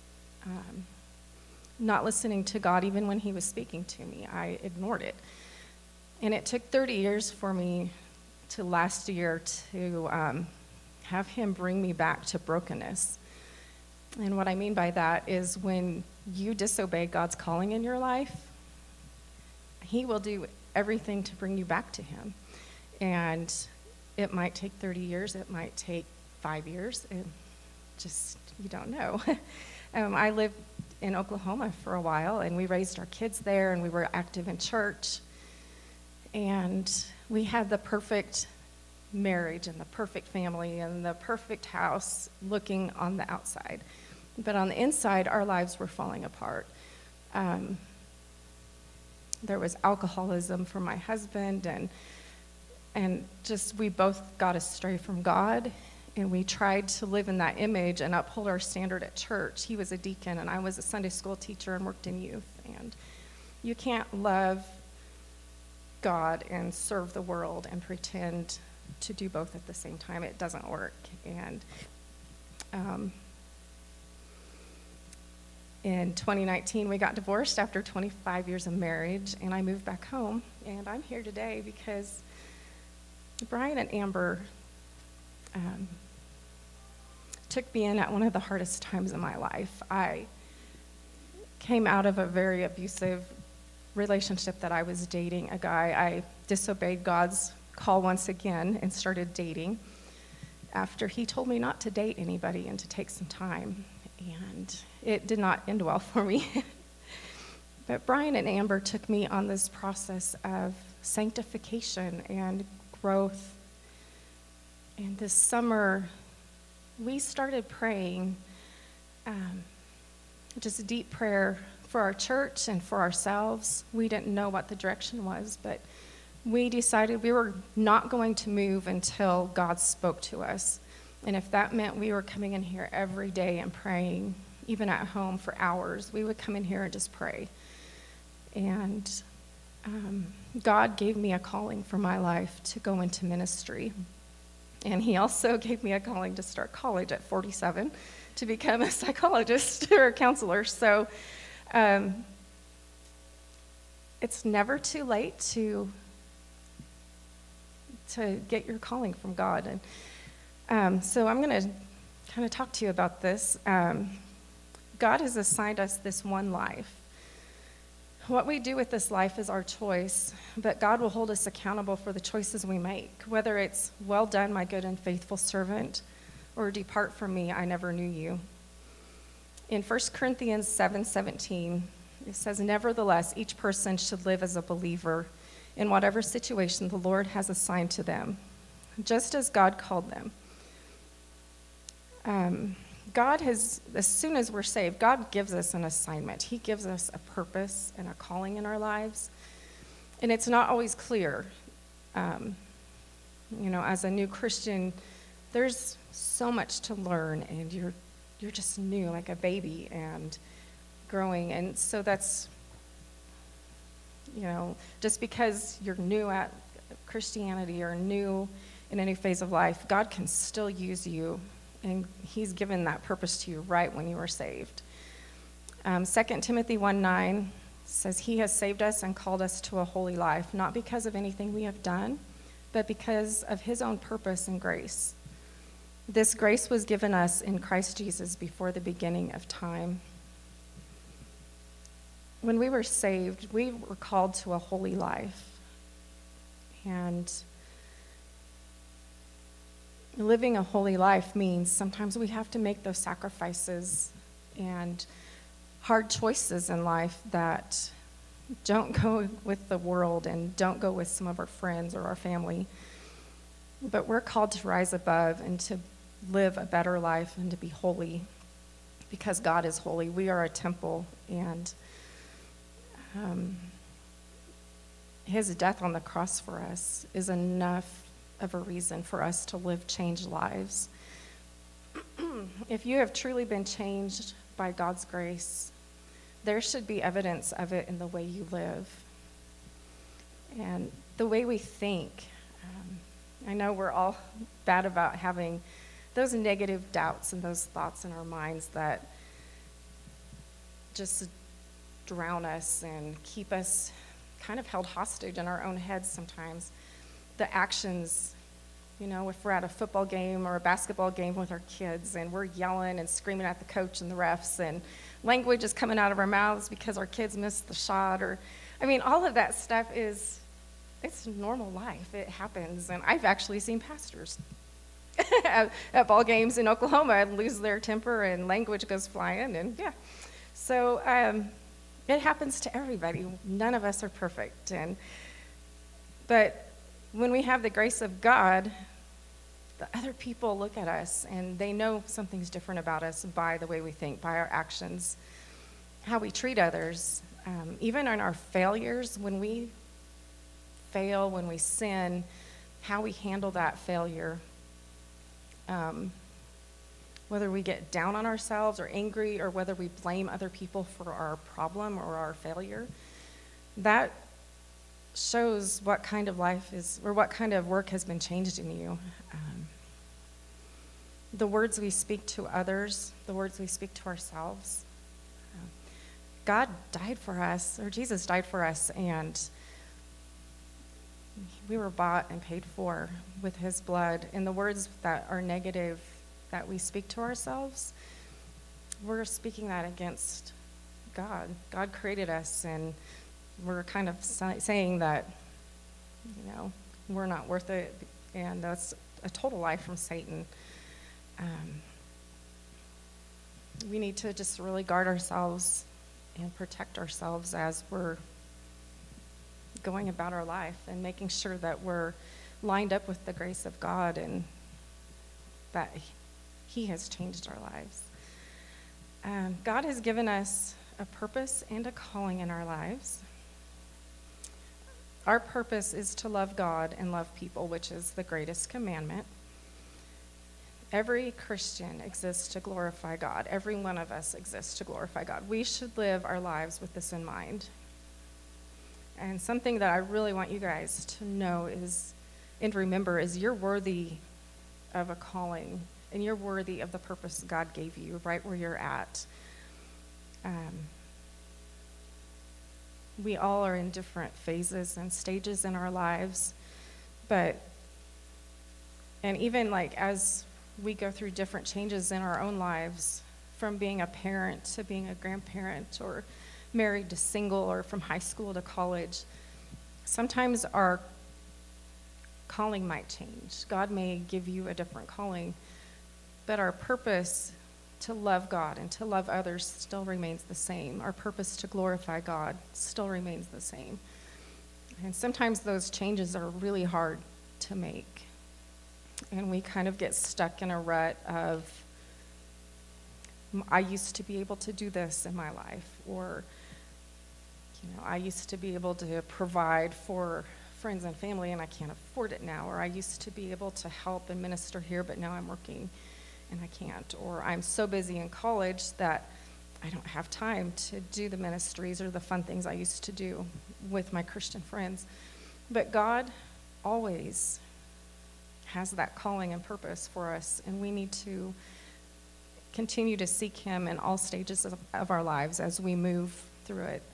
not listening to God even when he was speaking to me. I ignored it. And it took 30 years for me to last year to have him bring me back to brokenness. And what I mean by that is when you disobey God's calling in your life, he will do everything to bring you back to him. And it might take 30 years, it might take 5 years, and just, you don't know. I lived in Oklahoma for a while, and we raised our kids there, and we were active in church. And we had the perfect marriage and the perfect family and the perfect house looking on the outside. But on the inside, our lives were falling apart. There was alcoholism for my husband, and just we both got astray from God, and we tried to live in that image and uphold our standard at church. He was a deacon, and I was a Sunday school teacher and worked in youth. And you can't love God and serve the world and pretend to do both at the same time. It doesn't work. And in 2019, we got divorced after 25 years of marriage, and I moved back home. And I'm here today because Brian and Amber took me in at one of the hardest times in my life. I came out of a very abusive relationship that I was dating a guy. I disobeyed God's call once again and started dating after he told me not to date anybody and to take some time. And it did not end well for me. But Brian and Amber took me on this process of sanctification and growth. And this summer, we started praying just a deep prayer for our church and for ourselves. We didn't know what the direction was, but we decided we were not going to move until God spoke to us. And if that meant we were coming in here every day and praying, even at home for hours, we would come in here and just pray. And God gave me a calling for my life to go into ministry. And he also gave me a calling to start college at 47 to become a psychologist or a counselor. So it's never too late to get your calling from God. And so I'm going to kind of talk to you about this. God has assigned us this one life. What we do with this life is our choice, but God will hold us accountable for the choices we make, whether it's, well done, my good and faithful servant, or depart from me, I never knew you. In 1 Corinthians 7:17, it says, nevertheless, each person should live as a believer in whatever situation the Lord has assigned to them, just as God called them. God has, as soon as we're saved, God gives us an assignment. He gives us a purpose and a calling in our lives. And it's not always clear. As a new Christian, there's so much to learn, and you're just new, like a baby, and growing. And so that's, just because you're new at Christianity or new in a new phase of life, God can still use you. And he's given that purpose to you right when you were saved. 2 Timothy 1:9 says, he has saved us and called us to a holy life, not because of anything we have done, but because of his own purpose and grace. This grace was given us in Christ Jesus before the beginning of time. When we were saved, we were called to a holy life. And living a holy life means sometimes we have to make those sacrifices and hard choices in life that don't go with the world and don't go with some of our friends or our family. But we're called to rise above and to live a better life and to be holy because God is holy. We are a temple, and his death on the cross for us is enough of a reason for us to live changed lives. If you have truly been changed by God's grace, there should be evidence of it in the way you live and the way we think. I know we're all bad about having those negative doubts and those thoughts in our minds that just drown us and keep us kind of held hostage in our own heads sometimes. The actions, if we're at a football game or a basketball game with our kids and we're yelling and screaming at the coach and the refs and language is coming out of our mouths because our kids missed the shot, all of that stuff it's normal life. It happens. And I've actually seen pastors at ball games in Oklahoma lose their temper and language goes flying. And yeah, so it happens to everybody. None of us are perfect. But when we have the grace of God, the other people look at us and they know something's different about us by the way we think, by our actions, how we treat others. Even in our failures, when we fail, when we sin, how we handle that failure, whether we get down on ourselves or angry or whether we blame other people for our problem or our failure, that shows what kind of life is, or what kind of work has been changed in you. The words we speak to others, the words we speak to ourselves. God died for us, or Jesus died for us, and we were bought and paid for with his blood. And the words that are negative that we speak to ourselves, we're speaking that against God. God created us, and we're kind of saying that, we're not worth it, and that's a total lie from Satan. We need to just really guard ourselves and protect ourselves as we're going about our life and making sure that we're lined up with the grace of God and that he has changed our lives. God has given us a purpose and a calling in our lives. Our purpose is to love God and love people, which is the greatest commandment. Every Christian exists to glorify God. Every one of us exists to glorify God. We should live our lives with this in mind. And something that I really want you guys to know is, and remember, is you're worthy of a calling, and you're worthy of the purpose God gave you right where you're at. We all are in different phases and stages in our lives, and even as we go through different changes in our own lives, from being a parent to being a grandparent, or married to single, or from high school to college, sometimes our calling might change. God may give you a different calling, but our purpose to love God and to love others still remains the same. Our purpose to glorify God still remains the same. And sometimes those changes are really hard to make. And we kind of get stuck in a rut of, I used to be able to do this in my life, or I used to be able to provide for friends and family and I can't afford it now, or I used to be able to help and minister here, but now I'm working and I can't, or I'm so busy in college that I don't have time to do the ministries or the fun things I used to do with my Christian friends. But God always has that calling and purpose for us, and we need to continue to seek him in all stages of our lives as we move through it.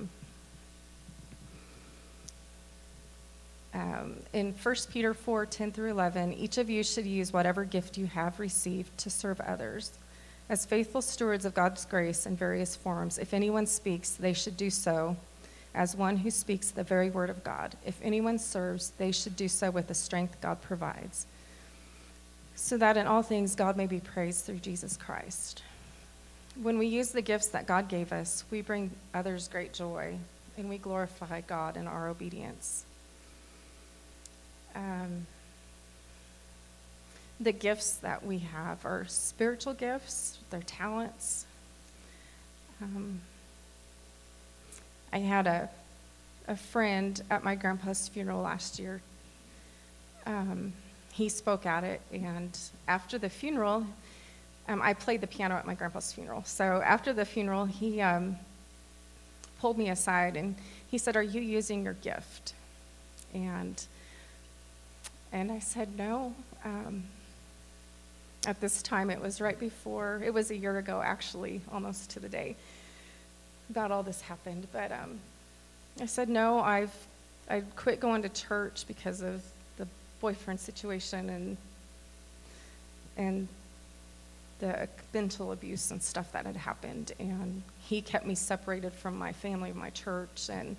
In 1 Peter 4:10-11, each of you should use whatever gift you have received to serve others as faithful stewards of God's grace in various forms. If anyone speaks, they should do so as one who speaks the very word of God. If anyone serves, they should do so with the strength God provides, so that in all things God may be praised through Jesus Christ. When we use the gifts that God gave us, we bring others great joy, and we glorify God in our the gifts that we have are spiritual gifts, they're talents. I had a friend at my grandpa's funeral last year. He spoke at it, and after the funeral, I played the piano at my grandpa's funeral. So after the funeral, he pulled me aside, and he said, "Are you using your gift?" And I said, "No." At this time, it was it was a year ago, actually, almost to the day that all this happened. But I said, "No, I quit going to church because of the boyfriend situation and the mental abuse and stuff that had happened. And he kept me separated from my family, my church, and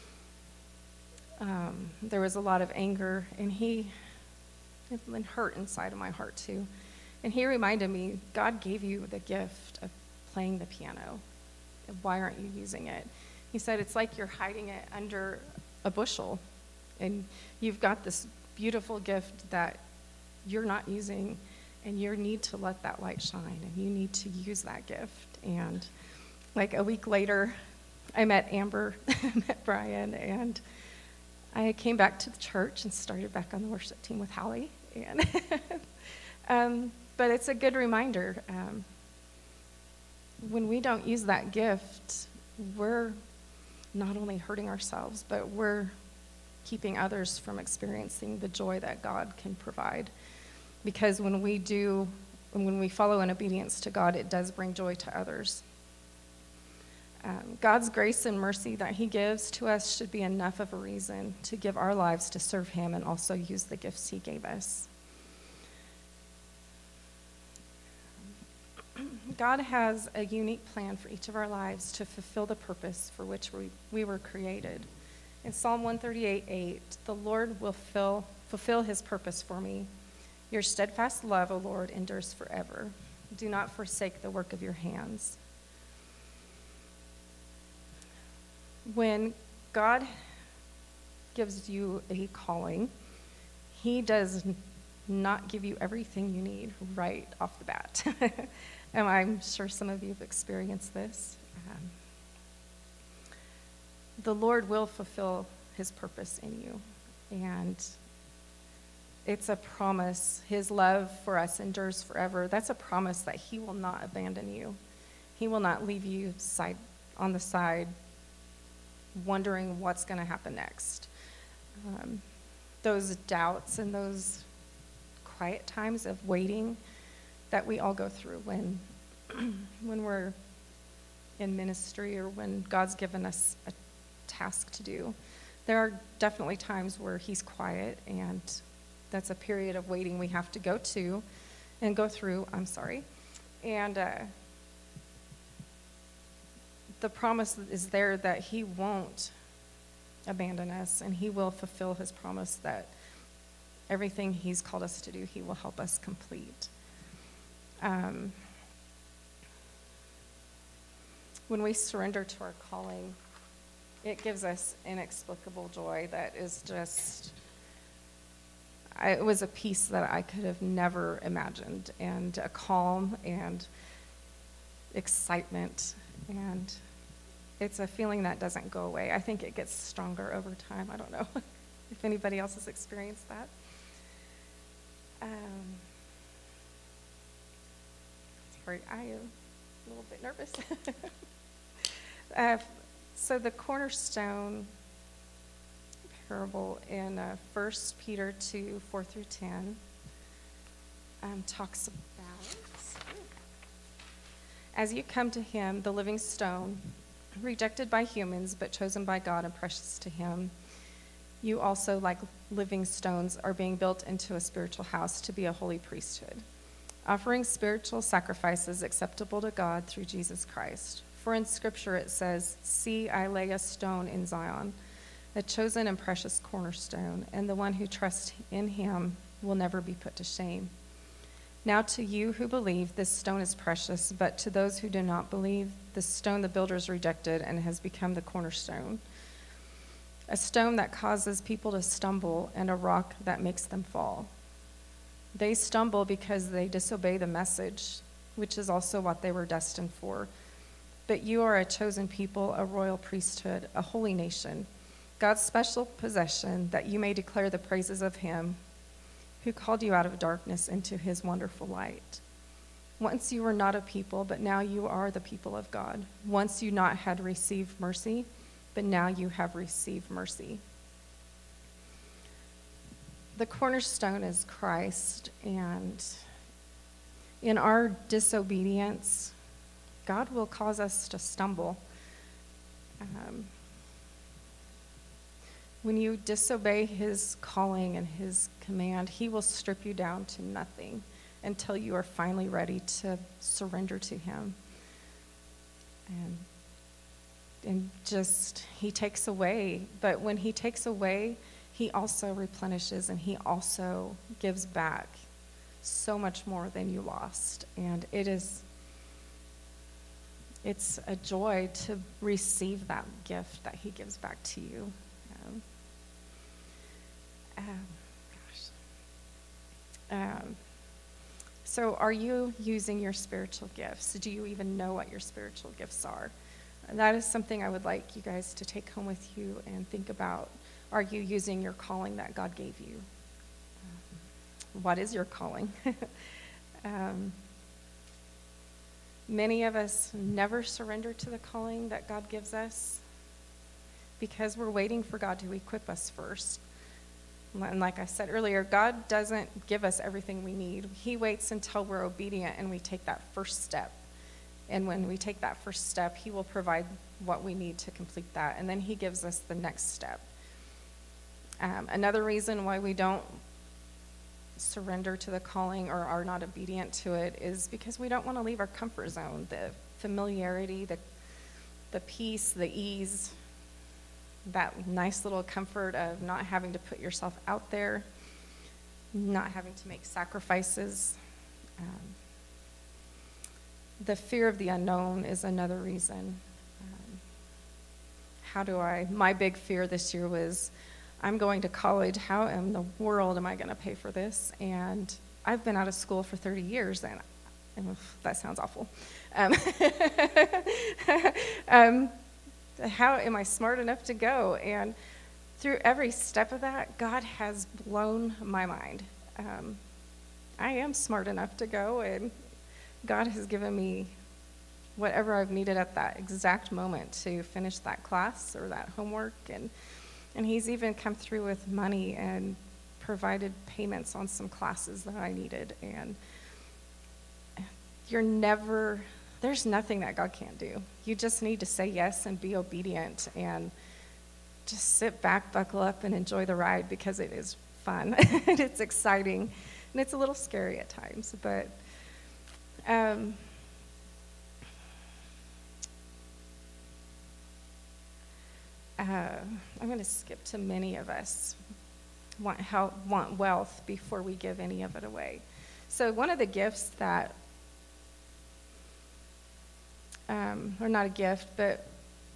there was a lot of anger, and it been hurt inside of my heart too. And he reminded me, God gave you the gift of playing the piano. Why aren't you using it? He said, it's like you're hiding it under a bushel, and you've got this beautiful gift that you're not using, and you need to let that light shine, and you need to use that gift." And like a week later, I met Amber, met Brian, and I came back to the church and started back on the worship team with Hallie. And but it's a good reminder. When we don't use that gift, we're not only hurting ourselves, but we're keeping others from experiencing the joy that God can provide. Because when we follow in obedience to God, it does bring joy to others. God's grace and mercy that he gives to us should be enough of a reason to give our lives to serve him and also use the gifts he gave us. God has a unique plan for each of our lives to fulfill the purpose for which we were created. In Psalm 138:8, the Lord will fulfill his purpose for me. Your steadfast love, O Lord, endures forever. Do not forsake the work of your hands. When God gives you a calling, he does not give you everything you need right off the bat. And I'm sure some of you have experienced this. The Lord will fulfill his purpose in you. And it's a promise. His love for us endures forever. That's a promise that he will not abandon you. He will not leave you on the side wondering what's going to happen next. Those doubts and those quiet times of waiting that we all go through when we're in ministry or when God's given us a task to do. There are definitely times where he's quiet, and that's a period of waiting we have to go through. And the promise is there that he won't abandon us, and he will fulfill his promise that everything he's called us to do, he will help us complete. When we surrender to our calling, it gives us inexplicable joy that is just, it was a peace that I could have never imagined, and a calm and excitement, and it's a feeling that doesn't go away. I think it gets stronger over time. I don't know if anybody else has experienced that. Sorry, I am a little bit nervous. So the cornerstone parable in 1 Peter 2, 4 through 10 talks about, as you come to him, the living stone, rejected by humans but chosen by God and precious to him, you also, like living stones, are being built into a spiritual house to be a holy priesthood, offering spiritual sacrifices acceptable to God through Jesus Christ. For in Scripture it says, "See, I lay a stone in Zion, a chosen and precious cornerstone, and the one who trusts in him will never be put to shame." Now to you who believe, this stone is precious, but to those who do not believe, this stone the builders rejected and has become the cornerstone, a stone that causes people to stumble and a rock that makes them fall. They stumble because they disobey the message, which is also what they were destined for. But you are a chosen people, a royal priesthood, a holy nation, God's special possession, that you may declare the praises of him who called you out of darkness into his wonderful light. Once you were not a people, but now you are the people of God. Once you not had received mercy, but now you have received mercy. The cornerstone is Christ, and in our disobedience, God will cause us to stumble. When you disobey his calling and his command, he will strip you down to nothing until you are finally ready to surrender to him. And just, he takes away. But when he takes away, he also replenishes, and he also gives back so much more than you lost. And it's a joy to receive that gift that he gives back to you. So are you using your spiritual gifts? Do you even know what your spiritual gifts are? And that is something I would like you guys to take home with you and think about. Are you using your calling that God gave you? What is your calling? Many of us never surrender to the calling that God gives us because we're waiting for God to equip us first. And like I said earlier, God doesn't give us everything we need. He waits until we're obedient and we take that first step. And when we take that first step, he will provide what we need to complete that. And then he gives us the next step. Another reason why we don't surrender to the calling or are not obedient to it is because we don't want to leave our comfort zone, the familiarity, the peace, the ease, that nice little comfort of not having to put yourself out there, not having to make sacrifices. The fear of the unknown is another reason. My big fear this year was, I'm going to college. How in the world am I going to pay for this? And I've been out of school for 30 years, and that sounds awful. How am I smart enough to go? And through every step of that, God has blown my mind. I am smart enough to go, and God has given me whatever I've needed at that exact moment to finish that class or that homework. And he's even come through with money and provided payments on some classes that I needed. And there's nothing that God can't do. You just need to say yes and be obedient and just sit back, buckle up, and enjoy the ride, because it is fun and it's exciting and it's a little scary at times. But I'm going to skip to many of us want wealth before we give any of it away. So one of the gifts that or not a gift, but,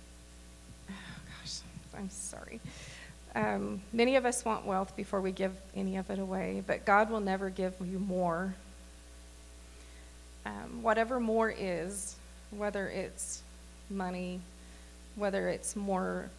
I'm sorry. Many of us want wealth before we give any of it away, but God will never give you more. Whatever more is, whether it's money, whether it's more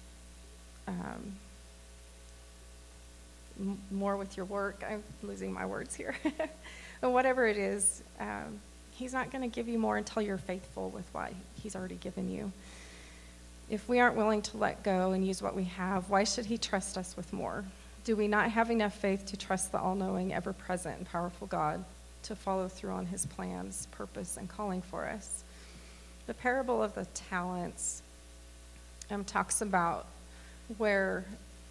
with your work, I'm losing my words here, but whatever it is, he's not going to give you more until you're faithful with what he's already given you. If we aren't willing to let go and use what we have, why should he trust us with more? Do we not have enough faith to trust the all-knowing, ever-present, and powerful God to follow through on his plans, purpose, and calling for us? The parable of the talents talks about where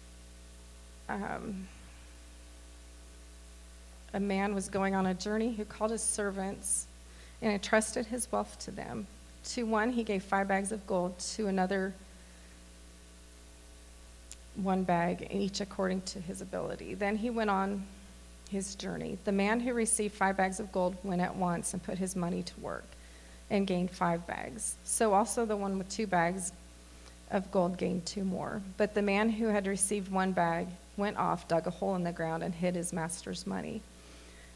a man was going on a journey who called his servants and entrusted his wealth to them. To one, he gave 5 bags of gold, to another 1 bag, each according to his ability. Then he went on his journey. The man who received 5 bags of gold went at once and put his money to work and gained 5 bags. So also the one with 2 bags of gold gained 2 more. But the man who had received 1 bag went off, dug a hole in the ground, and hid his master's money.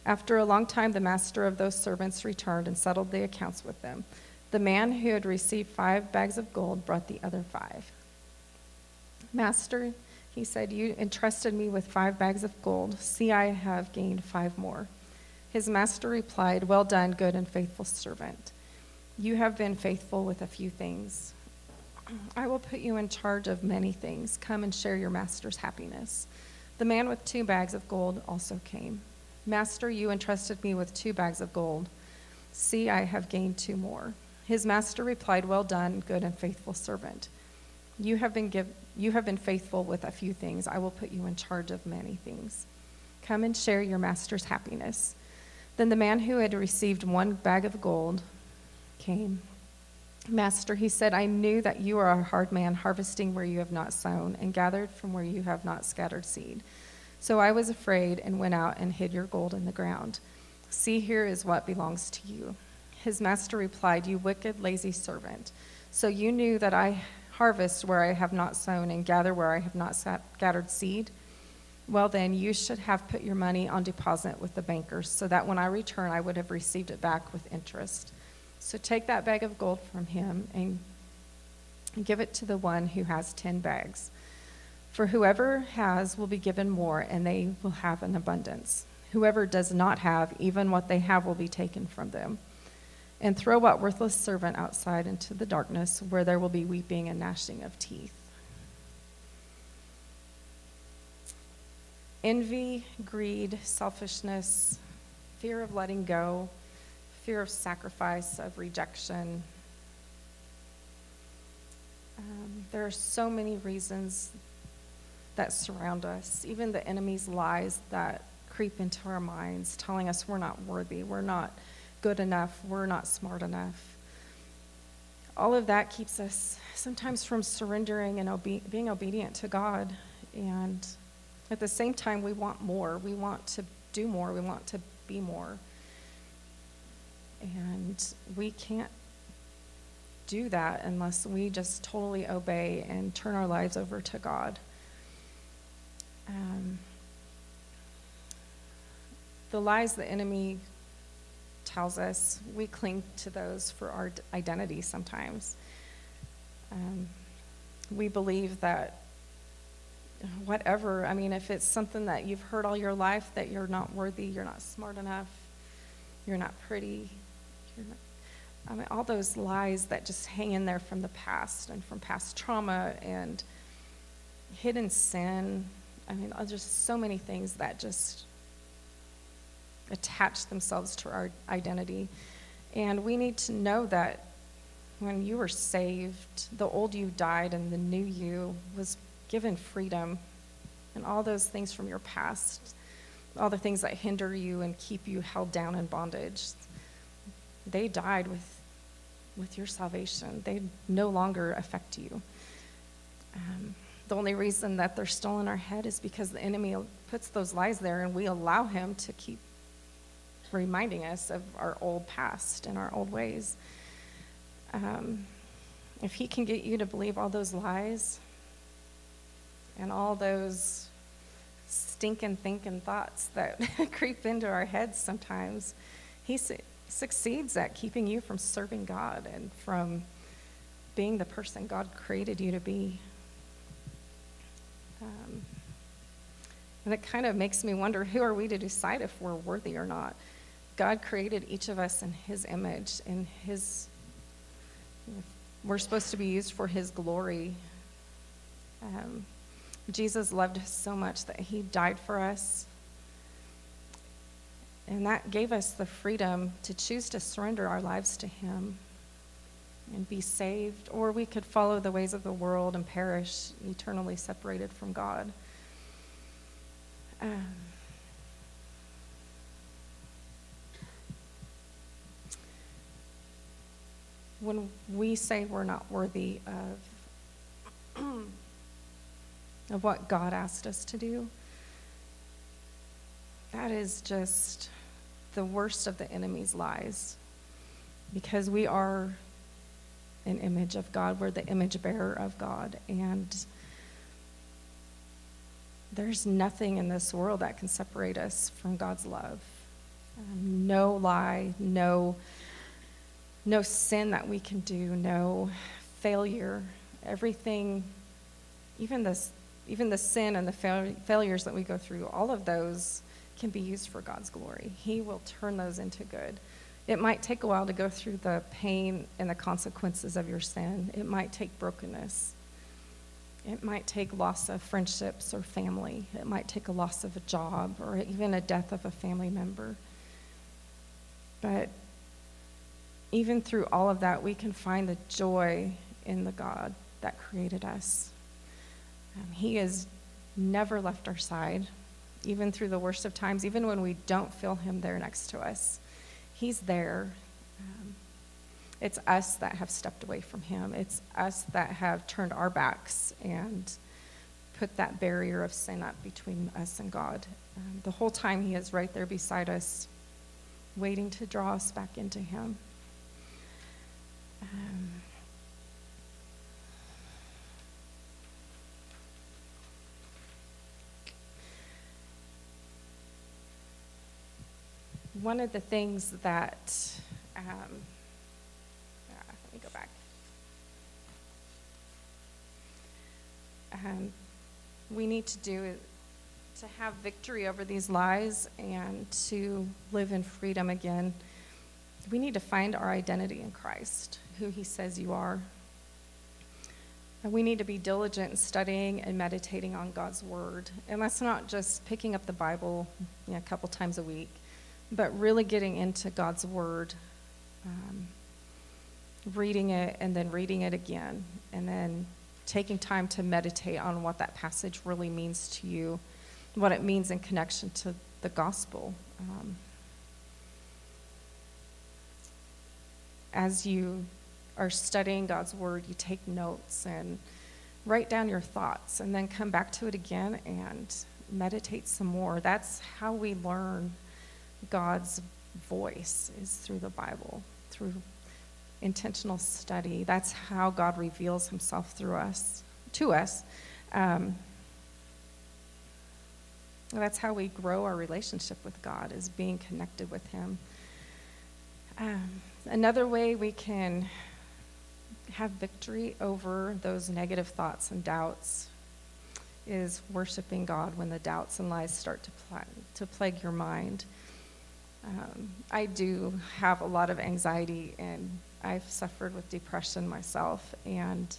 After a long time, the master of those servants returned and settled the accounts with them. The man who had received 5 bags of gold brought the other 5. Master, he said, you entrusted me with 5 bags of gold. See, I have gained 5 more. His master replied, well done, good and faithful servant. You have been faithful with a few things. I will put you in charge of many things. Come and share your master's happiness. The man with 2 bags of gold also came. Master, you entrusted me with 2 bags of gold. See, I have gained 2 more. His master replied, well done, good and faithful servant. You have been faithful with a few things. I will put you in charge of many things. Come and share your master's happiness. Then the man who had received 1 bag of gold came. Master, he said, I knew that you are a hard man, harvesting where you have not sown and gathered from where you have not scattered seed. So I was afraid and went out and hid your gold in the ground. See, here is what belongs to you. His master replied, you wicked, lazy servant. So you knew that I harvest where I have not sown and gather where I have not scattered seed? Well, then you should have put your money on deposit with the bankers, so that when I return, I would have received it back with interest. So take that bag of gold from him and give it to the one who has 10 bags. For whoever has will be given more, and they will have an abundance. Whoever does not have, even what they have will be taken from them. And throw that worthless servant outside into the darkness, where there will be weeping and gnashing of teeth. Envy, greed, selfishness, fear of letting go, fear of sacrifice, of rejection. There are so many reasons that surround us, even the enemy's lies that creep into our minds, telling us we're not worthy, we're not good enough, we're not smart enough. All of that keeps us sometimes from surrendering and being obedient to God. And at the same time, we want more. We want to do more. We want to be more. And we can't do that unless we just totally obey and turn our lives over to God. The lies the enemy tells us, we cling to those for our identity sometimes. We believe that whatever, if it's something that you've heard all your life, that you're not worthy, you're not smart enough, you're not pretty, all those lies that just hang in there from the past and from past trauma and hidden sin. There's so many things that just attach themselves to our identity. And we need to know that when you were saved, the old you died and the new you was given freedom. And all those things from your past, all the things that hinder you and keep you held down in bondage, they died with your salvation. They no longer affect you. The only reason that they're still in our head is because the enemy puts those lies there, and we allow him to keep reminding us of our old past and our old ways. If he can get you to believe all those lies and all those stinking thinking thoughts that creep into our heads sometimes, he succeeds at keeping you from serving God and from being the person God created you to be. And it kind of makes me wonder, who are we to decide if we're worthy or not? God created each of us in his image, and we're supposed to be used for his glory. Jesus loved us so much that he died for us. And that gave us the freedom to choose to surrender our lives to him and be saved, or we could follow the ways of the world and perish, eternally separated from God. When we say we're not worthy of what God asked us to do, that is just the worst of the enemy's lies, because we are an image of God. We're the image bearer of God, and there's nothing in this world that can separate us from God's love, No lie, no sin that we can do, no failure. Everything, even the sin and the failures that we go through, all of those can be used for God's glory. He will turn those into good. It might take a while to go through the pain and the consequences of your sin. It might take brokenness. It might take loss of friendships or family. It might take a loss of a job or even a death of a family member. But even through all of that, we can find the joy in the God that created us. He has never left our side, even through the worst of times, even when we don't feel him there next to us. He's there. It's us that have stepped away from him. It's us that have turned our backs and put that barrier of sin up between us and God. The whole time he is right there beside us, waiting to draw us back into him. One of the things that, let me go back. We need to do to have victory over these lies and to live in freedom again. We need to find our identity in Christ, who he says you are. And we need to be diligent in studying and meditating on God's word. And that's not just picking up the Bible a couple times a week, but really getting into God's word, reading it and then reading it again, and then taking time to meditate on what that passage really means to you, what it means in connection to the gospel. As you are studying God's word, you take notes and write down your thoughts and then come back to it again and meditate some more. That's how we learn God's voice, is through the Bible, through intentional study. That's how God reveals himself to us. That's how we grow our relationship with God, is being connected with him. Another way we can have victory over those negative thoughts and doubts is worshiping God when the doubts and lies start to plague your mind. I do have a lot of anxiety, and I've suffered with depression myself. And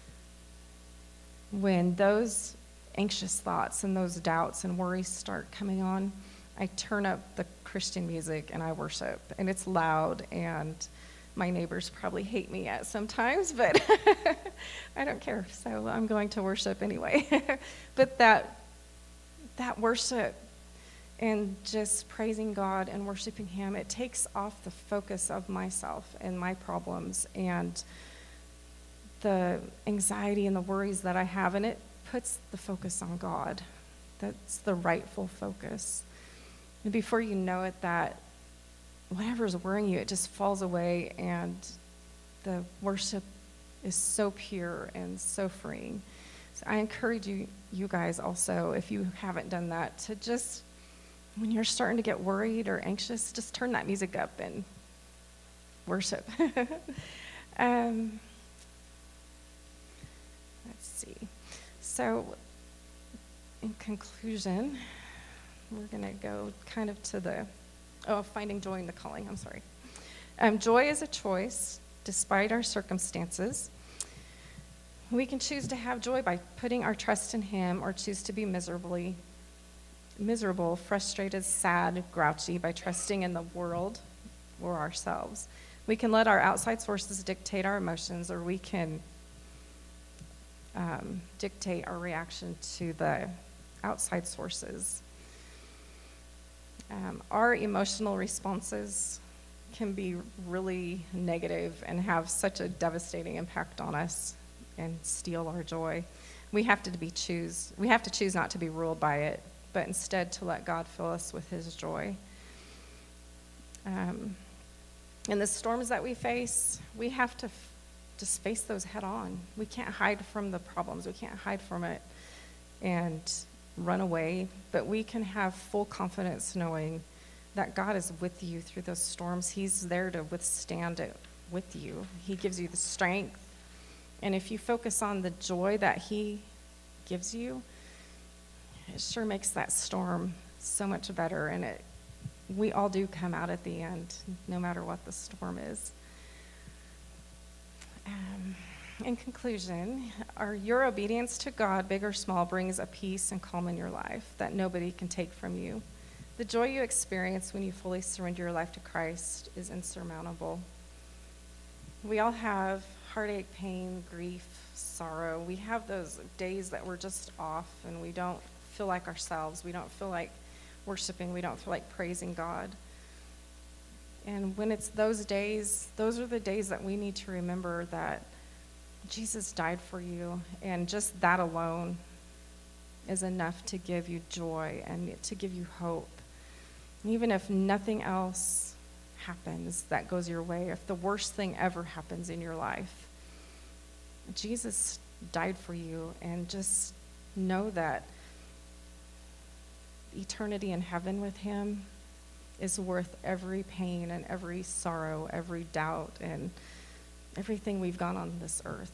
when those anxious thoughts and those doubts and worries start coming on, I turn up the Christian music and I worship. And it's loud, and my neighbors probably hate me at sometimes, but I don't care. So I'm going to worship anyway. But that worship and just praising God and worshiping him, it takes off the focus of myself and my problems and the anxiety and the worries that I have, and it puts the focus on God. That's the rightful focus. And before you know it, that whatever's worrying you, it just falls away, and the worship is so pure and so freeing. So I encourage you guys also, if you haven't done that, to just, when you're starting to get worried or anxious, just turn that music up and worship. Let's see. So, in conclusion, we're going to go kind of to finding joy in the calling. I'm sorry. Joy is a choice, despite our circumstances. We can choose to have joy by putting our trust in him, or choose to be miserable, frustrated, sad, grouchy by trusting in the world or ourselves. We can let our outside sources dictate our emotions, or we can dictate our reaction to the outside sources. Our emotional responses can be really negative and have such a devastating impact on us and steal our joy. We have to choose not to be ruled by it, but instead to let God fill us with his joy. In the storms that we face, we have to just face those head on. We can't hide from the problems. We can't hide from it and run away, but we can have full confidence knowing that God is with you through those storms. He's there to withstand it with you. He gives you the strength. And if you focus on the joy that he gives you, it sure makes that storm so much better. And we all do come out at the end, no matter what the storm is. In conclusion, your obedience to God, big or small, brings a peace and calm in your life that nobody can take from you. The joy you experience when you fully surrender your life to Christ is insurmountable. We all have heartache, pain, grief, sorrow. We have those days that we're just off and we don't feel like ourselves. We don't feel like worshiping. We don't feel like praising God. And when it's those days, those are the days that we need to remember that Jesus died for you, and just that alone is enough to give you joy and to give you hope. And even if nothing else happens that goes your way, if the worst thing ever happens in your life, Jesus died for you, and just know that eternity in heaven with him is worth every pain and every sorrow, every doubt, and everything we've gone on this earth.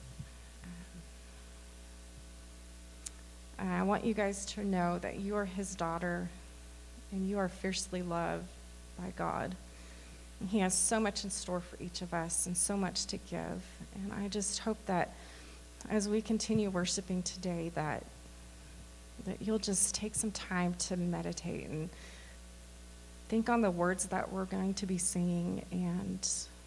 And I want you guys to know that you are his daughter and you are fiercely loved by God. And he has so much in store for each of us and so much to give. And I just hope that as we continue worshiping today, that you'll just take some time to meditate and think on the words that we're going to be singing, and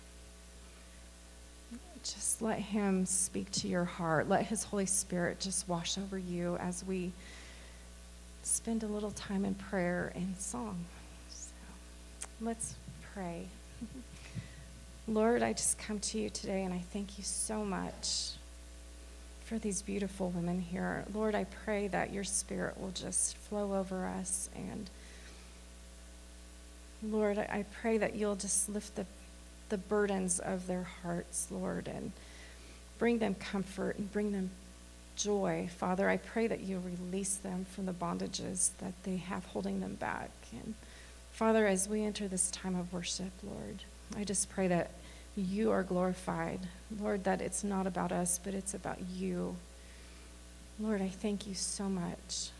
just let him speak to your heart. Let his Holy Spirit just wash over you as we spend a little time in prayer and song. So let's pray. Lord, I just come to you today, and I thank you so much for these beautiful women here. Lord, I pray that your Spirit will just flow over us, and Lord, I pray that you'll just lift the burdens of their hearts, Lord, and bring them comfort and bring them joy. Father, I pray that you'll release them from the bondages that they have holding them back. And Father, as we enter this time of worship, Lord, I just pray that you are glorified. Lord, that it's not about us, but it's about you. Lord, I thank you so much